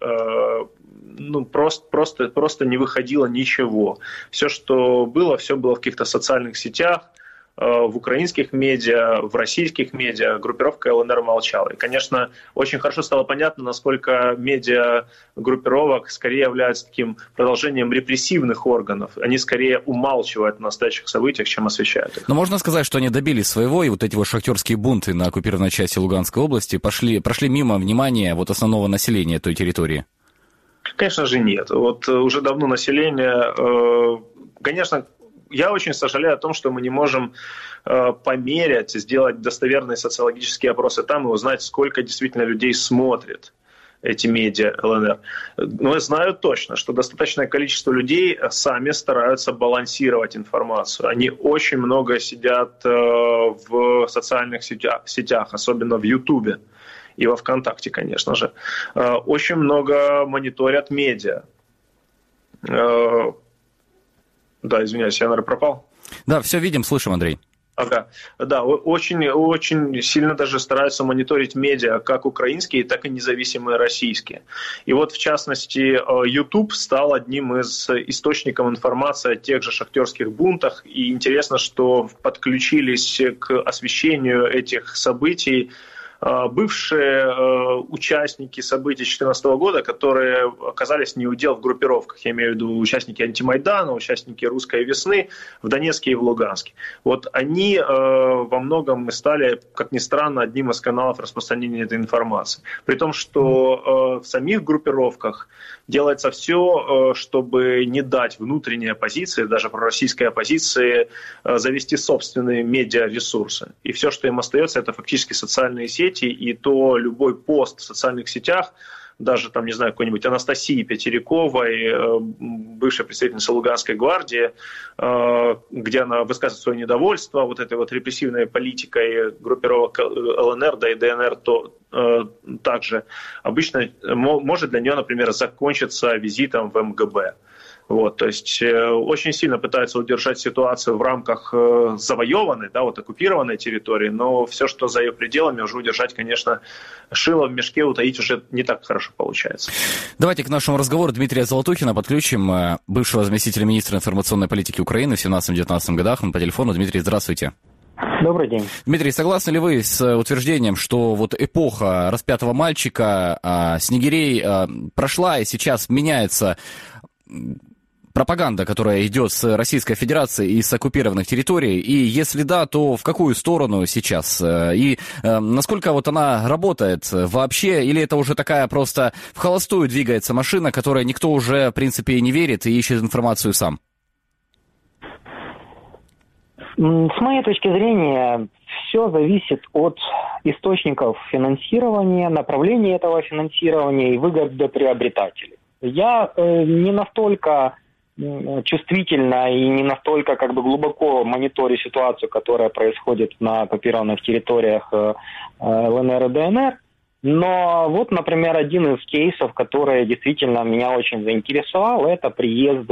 ну, просто, просто, просто не выходило ничего. Все, что было, все было в каких-то социальных сетях, в украинских медиа, в российских медиа. Группировка ЛНР молчала. И, конечно, очень хорошо стало понятно, насколько медиа группировок скорее являются таким продолжением репрессивных органов. Они скорее умалчивают о настоящих событиях, чем освещают их. Но можно сказать, что они добились своего, и вот эти вот шахтерские бунты на оккупированной части Луганской области пошли, прошли мимо внимания вот основного населения той территории? Конечно же нет. Вот уже давно население, конечно, я очень сожалею о том, что мы не можем померять, сделать достоверные социологические опросы там и узнать, сколько действительно людей смотрит эти медиа ЛНР. Но я знаю точно, что достаточное количество людей сами стараются балансировать информацию. Они очень много сидят в социальных сетях, особенно в Ютубе. И во ВКонтакте, конечно же. Очень много мониторят медиа. Да, извиняюсь, я, наверное, пропал. Да, все видим, слышим, Андрей. Ага. Да, очень, очень сильно даже стараются мониторить медиа, как украинские, так и независимые российские. И вот, в частности, YouTube стал одним из источников информации о тех же шахтерских бунтах. И интересно, что подключились к освещению этих событий бывшие участники событий две тысячи четырнадцатого года, которые оказались не у дел в группировках, я имею в виду участники антимайдана, участники русской весны в Донецке и в Луганске. Вот они во многом стали, как ни странно, одним из каналов распространения этой информации. При том, что в самих группировках делается все, чтобы не дать внутренней оппозиции, даже пророссийской оппозиции, завести собственные медиаресурсы. И все, что им остается, это фактически социальные сети, и то любой пост в социальных сетях, даже там, не знаю, какой-нибудь Анастасии Петериковой, бывшей представительницы Луганской гвардии, где она высказывает свое недовольство вот этой вот репрессивной политикой группировок ЛНР, да и ДНР, то также обычно может для нее, например, закончиться визитом в эм гэ бэ. Вот, то есть э, очень сильно пытаются удержать ситуацию в рамках э, завоеванной, да, вот оккупированной территории, но все, что за ее пределами, уже удержать, конечно, шило в мешке утаить уже не так хорошо получается. Давайте к нашему разговору Дмитрия Золотухина подключим, э, бывшего заместителя министра информационной политики Украины в семнадцатом-девятнадцатом годах. Он по телефону. Дмитрий, здравствуйте. Добрый день. Дмитрий, согласны ли вы с утверждением, что вот эпоха распятого мальчика, э, снегирей э, прошла и сейчас меняется пропаганда, которая идет с Российской Федерации и с оккупированных территорий, и если да, то в какую сторону сейчас? И э, насколько вот она работает вообще, или это уже такая просто в холостую двигается машина, которой никто уже, в принципе, и не верит и ищет информацию сам? С моей точки зрения, все зависит от источников финансирования, направления этого финансирования и выгодоприобретателей. Я э, не настолько чувствительно и не настолько как бы глубоко мониторю ситуацию, которая происходит на оккупированных территориях ЛНР и ДНР. Но вот, например, один из кейсов, который действительно меня очень заинтересовал, это приезд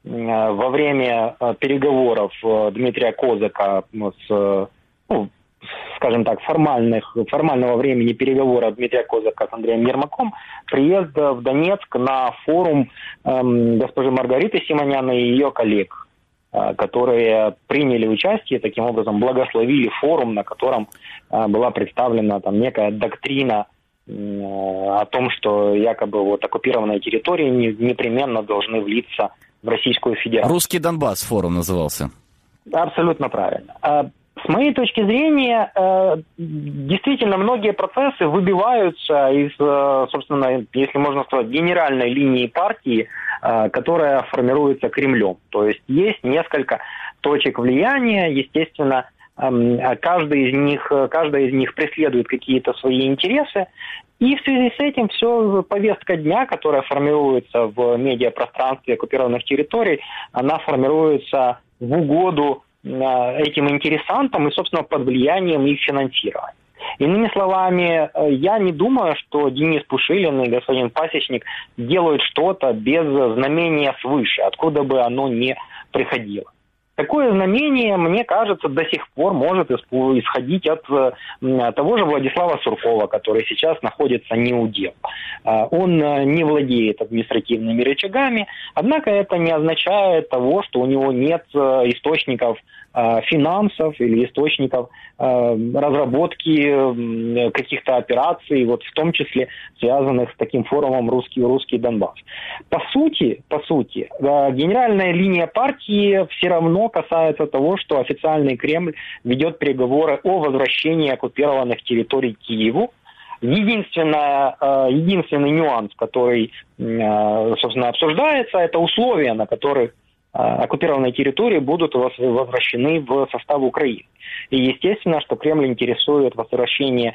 во время переговоров Дмитрия Козака с, ну, скажем так, формальных, формального времени переговоров Дмитрия Козака с Андреем Ермаком, приезд в Донецк на форум эм, госпожи Маргариты Симонян и ее коллег, э, которые приняли участие, таким образом благословили форум, на котором э, была представлена там некая доктрина э, о том, что якобы вот оккупированные территории не, непременно должны влиться в Российскую Федерацию. Русский Донбасс форум назывался. Абсолютно правильно. С моей точки зрения, действительно многие процессы выбиваются из, собственно, если можно сказать, генеральной линии партии, которая формируется Кремлем. То есть есть несколько точек влияния, естественно, каждый из них, каждая из них преследует какие-то свои интересы. И в связи с этим все повестка дня, которая формируется в медиапространстве оккупированных территорий, она формируется в угоду этим интересантам и, собственно, под влиянием их финансирования. Иными словами, я не думаю, что Денис Пушилин и господин Пасечник делают что-то без знамения свыше, откуда бы оно ни приходило. Такое знамение, мне кажется, до сих пор может исходить от того же Владислава Суркова, который сейчас находится не у дел. Он не владеет административными рычагами, однако это не означает того, что у него нет источников финансов или источников разработки каких-то операций, вот в том числе связанных с таким форумом «Русский, русский Донбасс». По сути, по сути, генеральная линия партии все равно касается того, что официальный Кремль ведет переговоры о возвращении оккупированных территорий Киеву. Единственное, единственный нюанс, который, собственно, обсуждается, это условия, на которых оккупированные территории будут возвращены в состав Украины. И естественно, что Кремль интересует возвращение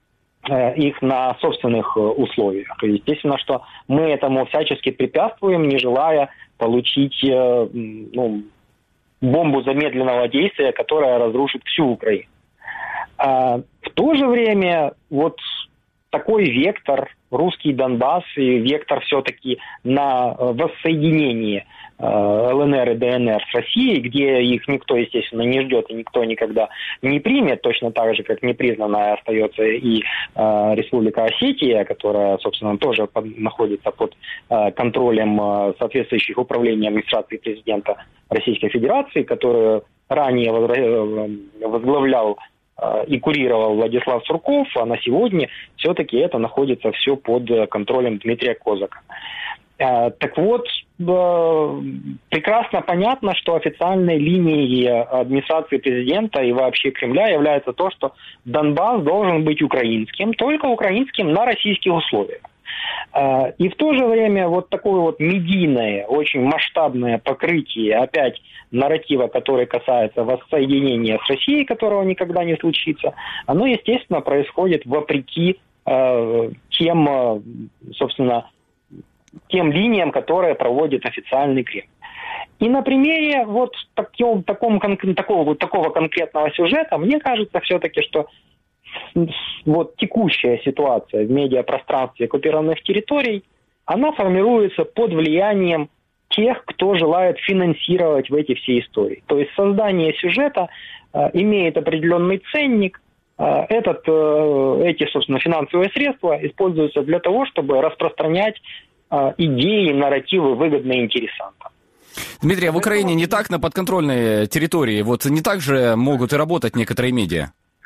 их на собственных условиях. И естественно, что мы этому всячески препятствуем, не желая получить ну, бомбу замедленного действия, которая разрушит всю Украину. А в то же время вот такой вектор, русский Донбасс, и вектор все-таки на воссоединение ЛНР и ДНР с Россией, где их никто, естественно, не ждет и никто никогда не примет, точно так же, как непризнанная остается и э, Республика Осетия, которая, собственно, тоже под, находится под э, контролем э, соответствующих управлений администрации президента Российской Федерации, которую ранее возра... возглавлял и курировал Владислав Сурков, а на сегодня все-таки это находится все под контролем Дмитрия Козака. Так вот, прекрасно понятно, что официальной линией администрации президента и вообще Кремля является то, что Донбасс должен быть украинским, только украинским на российских условиях. И в то же время вот такое вот медийное, очень масштабное покрытие опять нарратива, который касается воссоединения с Россией, которого никогда не случится, оно, естественно, происходит вопреки э, тем, э, собственно, тем линиям, которые проводит официальный Кремль. И на примере вот такого, такого, такого, вот такого конкретного сюжета, мне кажется все-таки, что вот текущая ситуация в медиапространстве оккупированных территорий, она формируется под влиянием тех, кто желает финансировать в эти все истории. То есть создание сюжета э, имеет определенный ценник. Э, этот, э, эти, собственно, финансовые средства используются для того, чтобы распространять э, идеи, нарративы, выгодные интересантам. Дмитрий, а в Украине не так на подконтрольной территории? Вот не так же могут и работать некоторые медиа?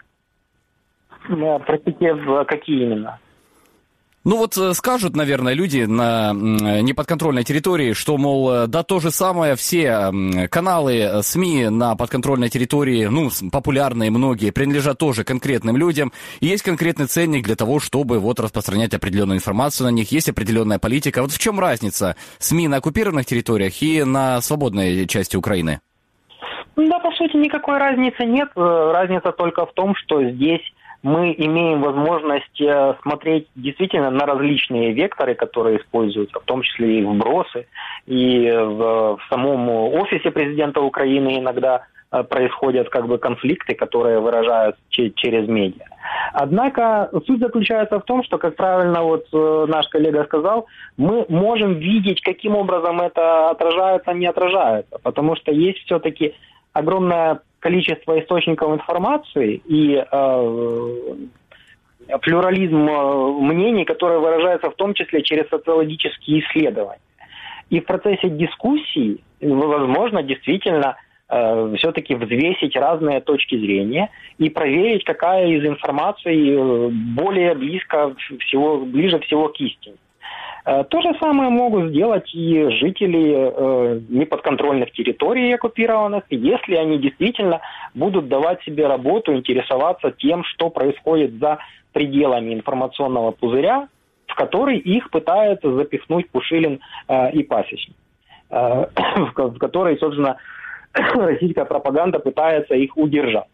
Простите, какие именно? Ну вот скажут, наверное, люди на неподконтрольной территории, что, мол, да то же самое, все каналы, СМИ на подконтрольной территории, ну, популярные многие, принадлежат тоже конкретным людям. И есть конкретный ценник для того, чтобы вот распространять определенную информацию на них, есть определенная политика. Вот в чем разница СМИ на оккупированных территориях и на свободной части Украины? Да, по сути, никакой разницы нет. Разница только в том, что здесь мы имеем возможность смотреть действительно на различные векторы, которые используются, в том числе и вбросы, и в, в самом офисе президента Украины иногда происходят как бы конфликты, которые выражают ч- через медиа. Однако суть заключается в том, что, как правильно вот наш коллега сказал, мы можем видеть, каким образом это отражается, не отражается, потому что есть все-таки огромное количество источников информации и э, плюрализм мнений, который выражается в том числе через социологические исследования. И в процессе дискуссии возможно действительно э, все-таки взвесить разные точки зрения и проверить, какая из информации более близко всего, ближе всего к истине. То же самое могут сделать и жители э, неподконтрольных территорий оккупированных, если они действительно будут давать себе работу, интересоваться тем, что происходит за пределами информационного пузыря, в который их пытается запихнуть Пушилин э, и Пасечник, э, в который, собственно, российская пропаганда пытается их удержать.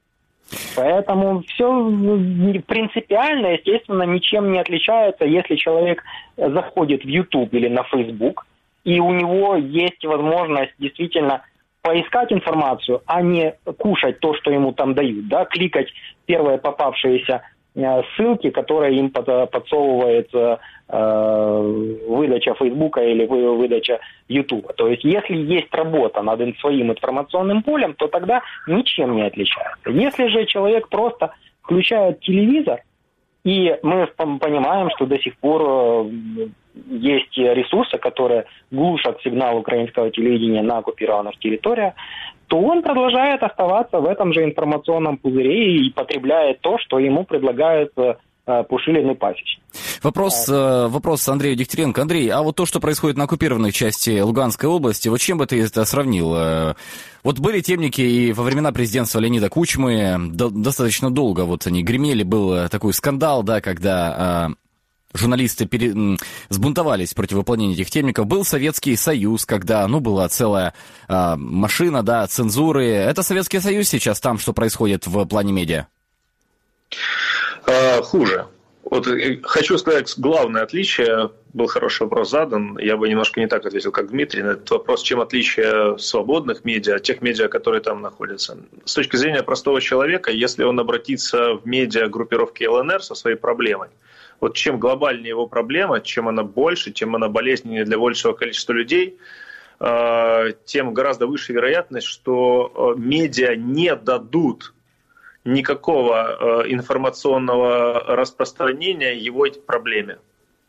Поэтому все принципиально, естественно, ничем не отличается, если человек заходит в YouTube или на Facebook, и у него есть возможность действительно поискать информацию, а не кушать то, что ему там дают, да, кликать первые попавшиеся ссылки, которые им подсовывает э, выдача Фейсбука или выдача Ютуба. То есть, если есть работа над своим информационным полем, то тогда ничем не отличается. Если же человек просто включает телевизор, и мы понимаем, что до сих пор есть ресурсы, которые глушат сигнал украинского телевидения на оккупированных территориях, то он продолжает оставаться в этом же информационном пузыре и потребляет то, что ему предлагают Пушилин и Пасечник. Вопрос, а... вопрос Андрею Дегтяренко. Андрей, а вот то, что происходит на оккупированной части Луганской области, вот чем бы ты это сравнил? Вот были темники и во времена президентства Леонида Кучмы достаточно долго вот они гремели, был такой скандал, да, когда журналисты пере... сбунтовались против выполнения этих темников. Был Советский Союз, когда, ну, была целая а, машина, да, цензуры. Это Советский Союз сейчас там, что происходит в плане медиа? А, хуже. Вот хочу сказать, главное отличие, был хороший вопрос задан, я бы немножко не так ответил, как Дмитрий, на этот вопрос, чем отличие свободных медиа от тех медиа, которые там находятся. С точки зрения простого человека, если он обратится в медиа группировки ЛНР со своей проблемой, вот чем глобальнее его проблема, чем она больше, чем она болезненнее для большего количества людей, тем гораздо выше вероятность, что медиа не дадут никакого информационного распространения его проблеме.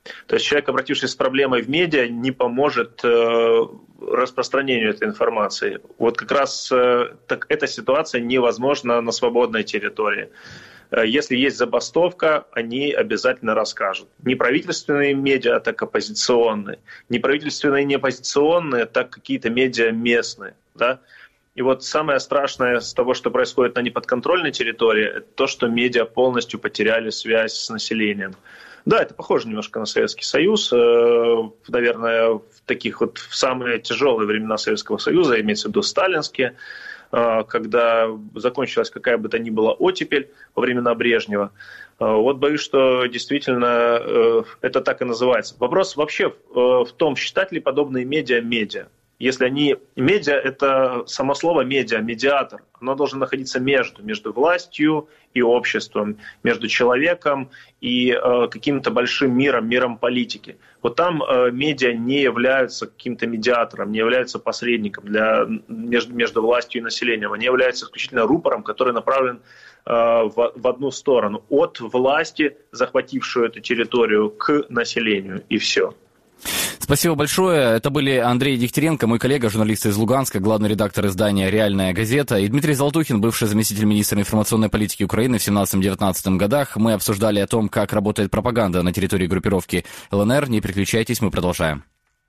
То есть человек, обратившись с проблемой в медиа, не поможет э, распространению этой информации. Вот как раз э, так, эта ситуация невозможна на свободной территории. Э, если есть забастовка, они обязательно расскажут. Не правительственные медиа, так оппозиционные. Не правительственные, не оппозиционные, так какие-то медиа местные. Да? И вот самое страшное с того, что происходит на неподконтрольной территории, это то, что медиа полностью потеряли связь с населением. Да, это похоже немножко на Советский Союз. Наверное, в таких вот в самые тяжелые времена Советского Союза, имеется в виду сталинские, когда закончилась какая бы то ни была оттепель во времена Брежнева. Вот боюсь, что действительно это так и называется. Вопрос вообще в том, считать ли подобные медиа медиа. Если они... Медиа – это само слово медиа, медиатор. Оно должно находиться между, между властью и обществом, между человеком и э, каким-то большим миром, миром политики. Вот там э, медиа не являются каким-то медиатором, не являются посредником для, между, между властью и населением. Они являются исключительно рупором, который направлен э, в, в одну сторону. От власти, захватившую эту территорию, к населению. И все. Спасибо большое. Это были Андрей Дегтяренко, мой коллега, журналист из Луганска, главный редактор издания «Реальная газета», и Дмитрий Золотухин, бывший заместитель министра информационной политики Украины в семнадцатом-девятнадцатом годах. Мы обсуждали о том, как работает пропаганда на территории группировки ЛНР. Не переключайтесь, мы продолжаем.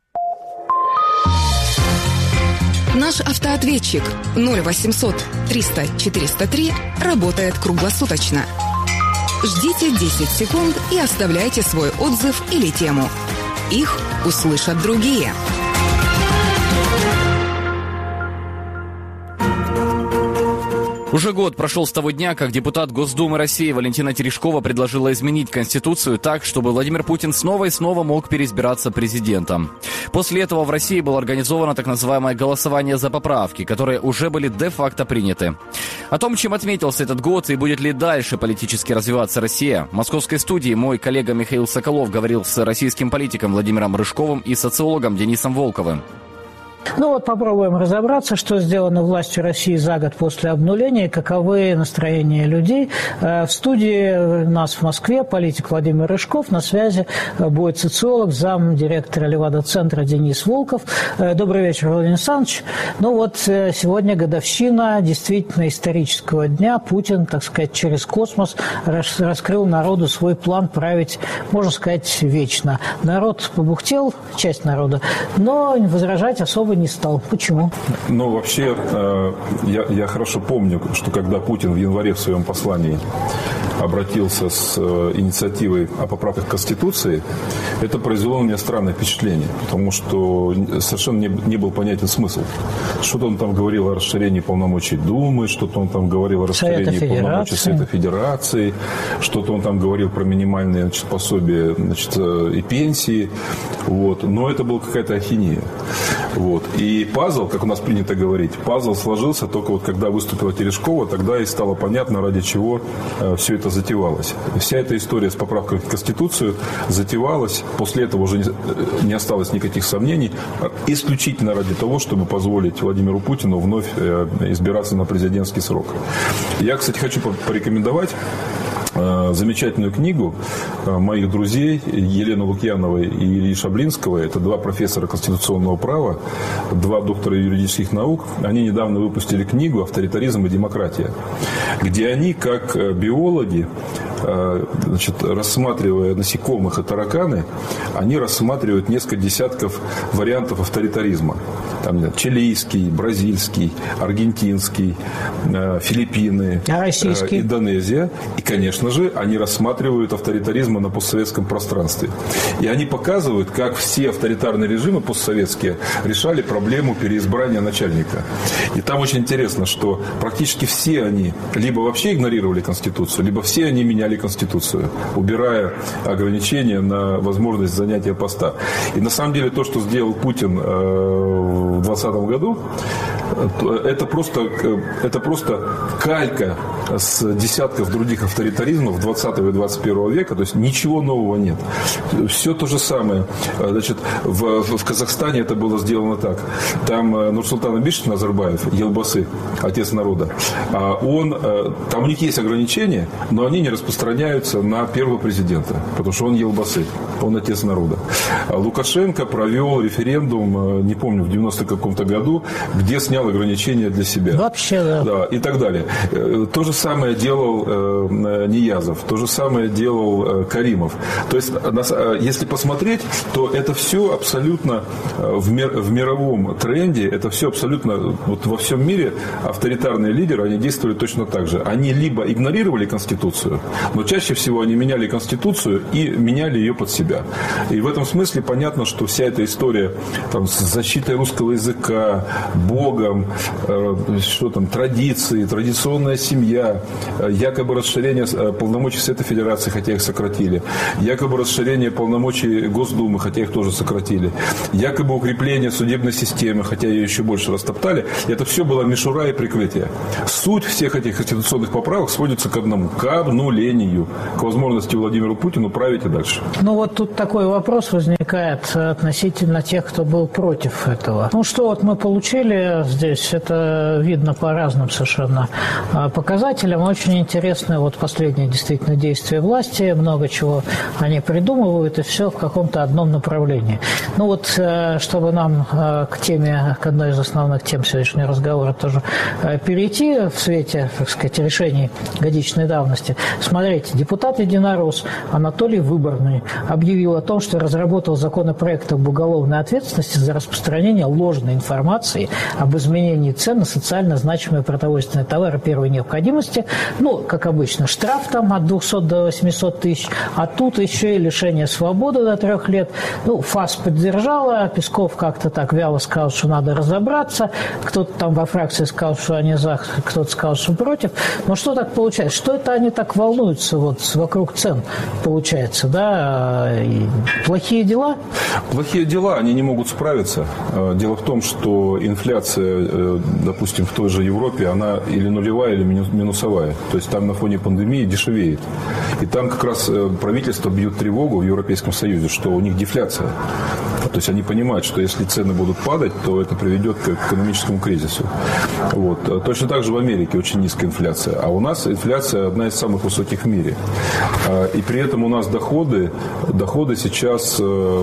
Наш автоответчик ноль восемьсот триста четыреста три работает круглосуточно. Ждите десять секунд и оставляйте свой отзыв или тему. Их услышат другие. Уже год прошел с того дня, как депутат Госдумы России Валентина Терешкова предложила изменить Конституцию так, чтобы Владимир Путин снова и снова мог переизбираться президентом. После этого в России было организовано так называемое голосование за поправки, которые уже были де-факто приняты. О том, чем отметился этот год и будет ли дальше политически развиваться Россия, в московской студии мой коллега Михаил Соколов говорил с российским политиком Владимиром Рыжковым и социологом Денисом Волковым. Ну вот попробуем разобраться, что сделано властью России за год после обнуления, каковы настроения людей. В студии у нас в Москве политик Владимир Рыжков, на связи будет социолог, замдиректора Левада-центра Денис Волков. Добрый вечер, Владимир Александрович. Ну вот сегодня годовщина действительно исторического дня. Путин, так сказать, через космос раскрыл народу свой план править, можно сказать, вечно. Народ побухтел, часть народа, но возражать особо не стал. Почему? Ну, вообще, э, я, я хорошо помню, что когда Путин в январе в своем послании обратился с э, инициативой о поправках Конституции, это произвело на меня странное впечатление, потому что совершенно не, не был понятен смысл. Что-то он там говорил о расширении полномочий Думы, что-то он там говорил о расширении полномочий Совета Федерации, что-то он там говорил про минимальные, значит, пособия, значит, и пенсии. Вот. Но это была какая-то ахинея. Вот. И пазл, как у нас принято говорить, пазл сложился только вот когда выступила Терешкова, тогда и стало понятно, ради чего э, все это затевалось. Вся эта история с поправкой в Конституцию затевалась, после этого уже не, не осталось никаких сомнений, исключительно ради того, чтобы позволить Владимиру Путину вновь э, избираться на президентский срок. Я, кстати, хочу порекомендовать замечательную книгу моих друзей Елены Лукьяновой и Ильи Шаблинского. Это два профессора конституционного права, два доктора юридических наук. Они недавно выпустили книгу «Авторитаризм и демократия», где они, как биологи, значит, рассматривая насекомых и тараканы, они рассматривают несколько десятков вариантов авторитаризма. Там чилийский, бразильский, аргентинский, Филиппины, а Индонезия. И, конечно же, они рассматривают авторитаризм на постсоветском пространстве. И они показывают, как все авторитарные режимы постсоветские решали проблему переизбрания начальника. И там очень интересно, что практически все они либо вообще игнорировали Конституцию, либо все они меняли Конституцию, убирая ограничения на возможность занятия поста. И на самом деле то, что сделал Путин в двадцатом году, это просто, это просто калька с десятков других авторитаризмов двадцатого и двадцать первого века, то есть ничего нового нет. Все то же самое. Значит, в, в Казахстане это было сделано так. Там Нурсултан Абишевич Назарбаев, Елбасы, отец народа, он, там у них есть ограничения, но они не распространяются распространяются на первого президента, потому что он елбасы, он отец народа. А Лукашенко провел референдум, не помню, в девяностом каком-то году, где снял ограничения для себя. Вообще, да. Да, и так далее. То же самое делал э, Ниязов, то же самое делал э, Каримов. То есть, если посмотреть, то это все абсолютно в, мир, в мировом тренде, это все абсолютно, вот во всем мире авторитарные лидеры, они действовали точно так же. Они либо игнорировали Конституцию, но чаще всего они меняли Конституцию и меняли ее под себя. И в этом смысле понятно, что вся эта история там, с защитой русского языка, Богом, э, что там, традиции, традиционная семья, э, якобы расширение э, полномочий Совета Федерации, хотя их сократили, якобы расширение полномочий Госдумы, хотя их тоже сократили, якобы укрепление судебной системы, хотя ее еще больше растоптали. Это все было мишура и прикрытие. Суть всех этих конституционных поправок сводится к одному – к обнулению, к возможности Владимиру Путину править и дальше. Ну вот тут такой вопрос возникает относительно тех, кто был против этого. Ну что вот мы получили здесь, это видно по разным совершенно показателям. Очень интересно вот последние действительно действия власти, много чего они придумывают, и все в каком-то одном направлении. Ну вот, чтобы нам к теме, к одной из основных тем сегодняшнего разговора тоже перейти в свете, так сказать, решений годичной давности. Смотрите, депутат Единорос Анатолий Выборный объявил о том, что разработал законопроект об уголовной ответственности за распространение ложной информации об изменении цен на социально значимые продовольственные товары первой необходимости. Ну, как обычно, штраф там от двухсот до восьмисот тысяч, а тут еще и лишение свободы до трех лет. Ну, ФАС поддержала, Песков как-то так вяло сказал, что надо разобраться. Кто-то там во фракции сказал, что они за, кто-то сказал, что против. Но что так получается? Что это они так волнуются вот вокруг цен, получается, да? И плохие дела? Плохие дела, они не могут справиться. Дело в том, что инфляция, допустим, в той же Европе, она или нулевая, или минусовая. То есть там на фоне пандемии дешевеет. И там как раз правительство бьет тревогу в Европейском Союзе, что у них дефляция. То есть они понимают, что если цены будут падать, то это приведет к экономическому кризису. Вот. Точно так же в Америке очень низкая инфляция. А у нас инфляция одна из самых высоких в мире. И при этом у нас доходы, доходы сейчас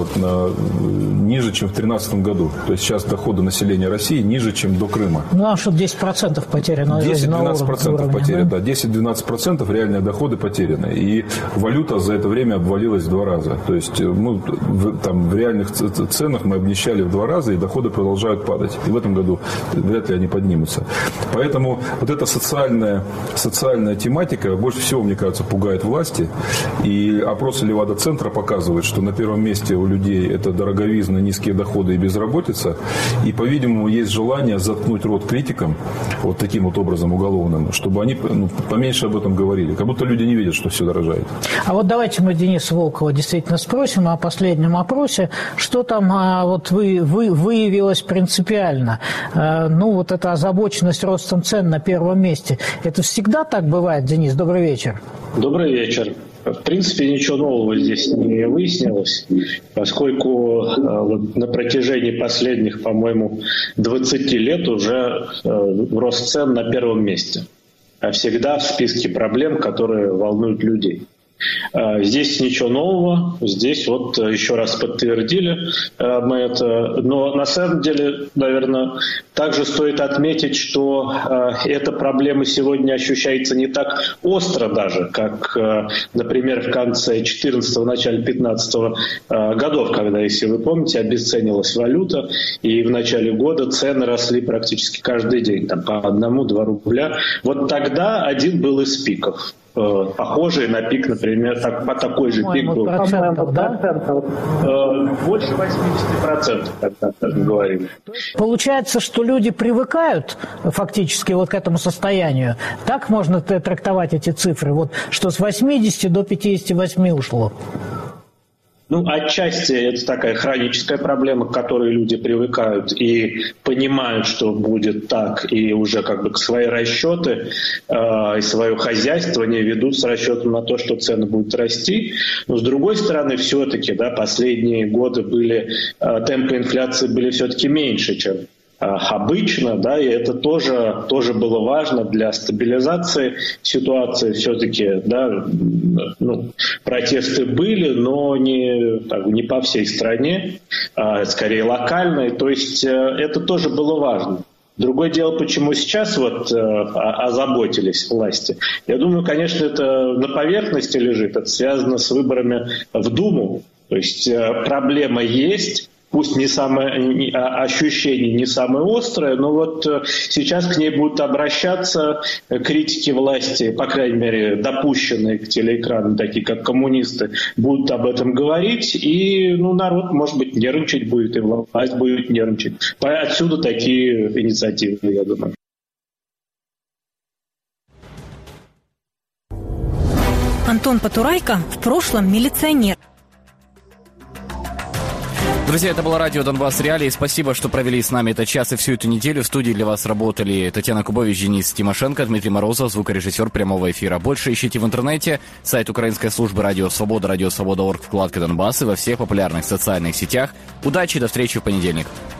ниже, чем в две тысячи тринадцатом году. То есть сейчас доходы населения России ниже, чем до Крыма. Ну, а что десять процентов потеряно? десять-двенадцать процентов потеряно, да. десять-двенадцать процентов реальные доходы потеряны. И валюта за это время обвалилась в два раза. То есть ну, в, там, в реальных ценах мы обнищали в два раза, и доходы продолжают падать. И в этом году вряд ли они поднимутся. Поэтому вот эта социальная, социальная тематика больше всего, мне кажется, пугает власти. И опросы Левада-центра показывают, что на первом месте у людей это дороговизна, низкие доходы и безработица. И, по-видимому, есть желание заткнуть рот критикам вот таким вот образом уголовным, чтобы они ну, поменьше об этом говорили. Как будто люди не видят, что все дорожает. А вот давайте мы Дениса Волкова действительно спросим о последнем опросе. Что там а, вот вы, вы, выявилось принципиально? А, ну, вот эта озабоченность ростом цен на первом месте. Это всегда так бывает, Денис? Добрый вечер. Добрый вечер. В принципе, ничего нового здесь не выяснилось, поскольку э, на протяжении последних, по-моему, двадцати лет уже э, рост цен на первом месте, а всегда в списке проблем, которые волнуют людей. Здесь ничего нового, здесь вот еще раз подтвердили мы это, но на самом деле, наверное, также стоит отметить, что эта проблема сегодня ощущается не так остро даже, как, например, в конце четырнадцатого, начале пятнадцатого годов, когда, если вы помните, обесценилась валюта, и в начале года цены росли практически каждый день, там, по одному-два рубля. Вот тогда один был из пиков. Похожий на пик, например, так, по такой же пик был. Процентов, да? Больше восемьдесят процентов, как мы говорили. Получается, что люди привыкают фактически вот к этому состоянию. Так можно трактовать эти цифры, вот, что с восьмидесяти до пятидесяти восьми ушло. Ну, отчасти это такая хроническая проблема, к которой люди привыкают и понимают, что будет так, и уже как бы свои расчеты э, и свое хозяйство не ведут с расчетом на то, что цены будут расти. Но с другой стороны, все-таки, да, последние годы были, э, темпы инфляции были все-таки меньше, чем обычно, да, и это тоже, тоже было важно для стабилизации ситуации. Все-таки, да, ну, протесты были, но не, так, не по всей стране, а скорее локальные. То есть это тоже было важно. Другое дело, почему сейчас вот э, озаботились власти. Я думаю, конечно, это на поверхности лежит, это связано с выборами в Думу. То есть э, проблема есть, пусть не самое, не, ощущение не самое острое, но вот э, сейчас к ней будут обращаться критики власти, по крайней мере, допущенные к телеэкранам, такие как коммунисты, будут об этом говорить, и ну, народ, может быть, нервничать будет, и власть будет нервничать. Отсюда такие инициативы, я думаю. Антон Потурайко в прошлом милиционер. Друзья, это было радио «Донбасс Реалии». Спасибо, что провели с нами этот час и всю эту неделю. В студии для вас работали Татьяна Кубович, Денис Тимошенко, Дмитрий Морозов, звукорежиссер прямого эфира. Больше ищите в интернете. Сайт украинской службы «Радио Свобода», радио свобода точка орг, вкладка «Донбасс» и во всех популярных социальных сетях. Удачи, до встречи в понедельник.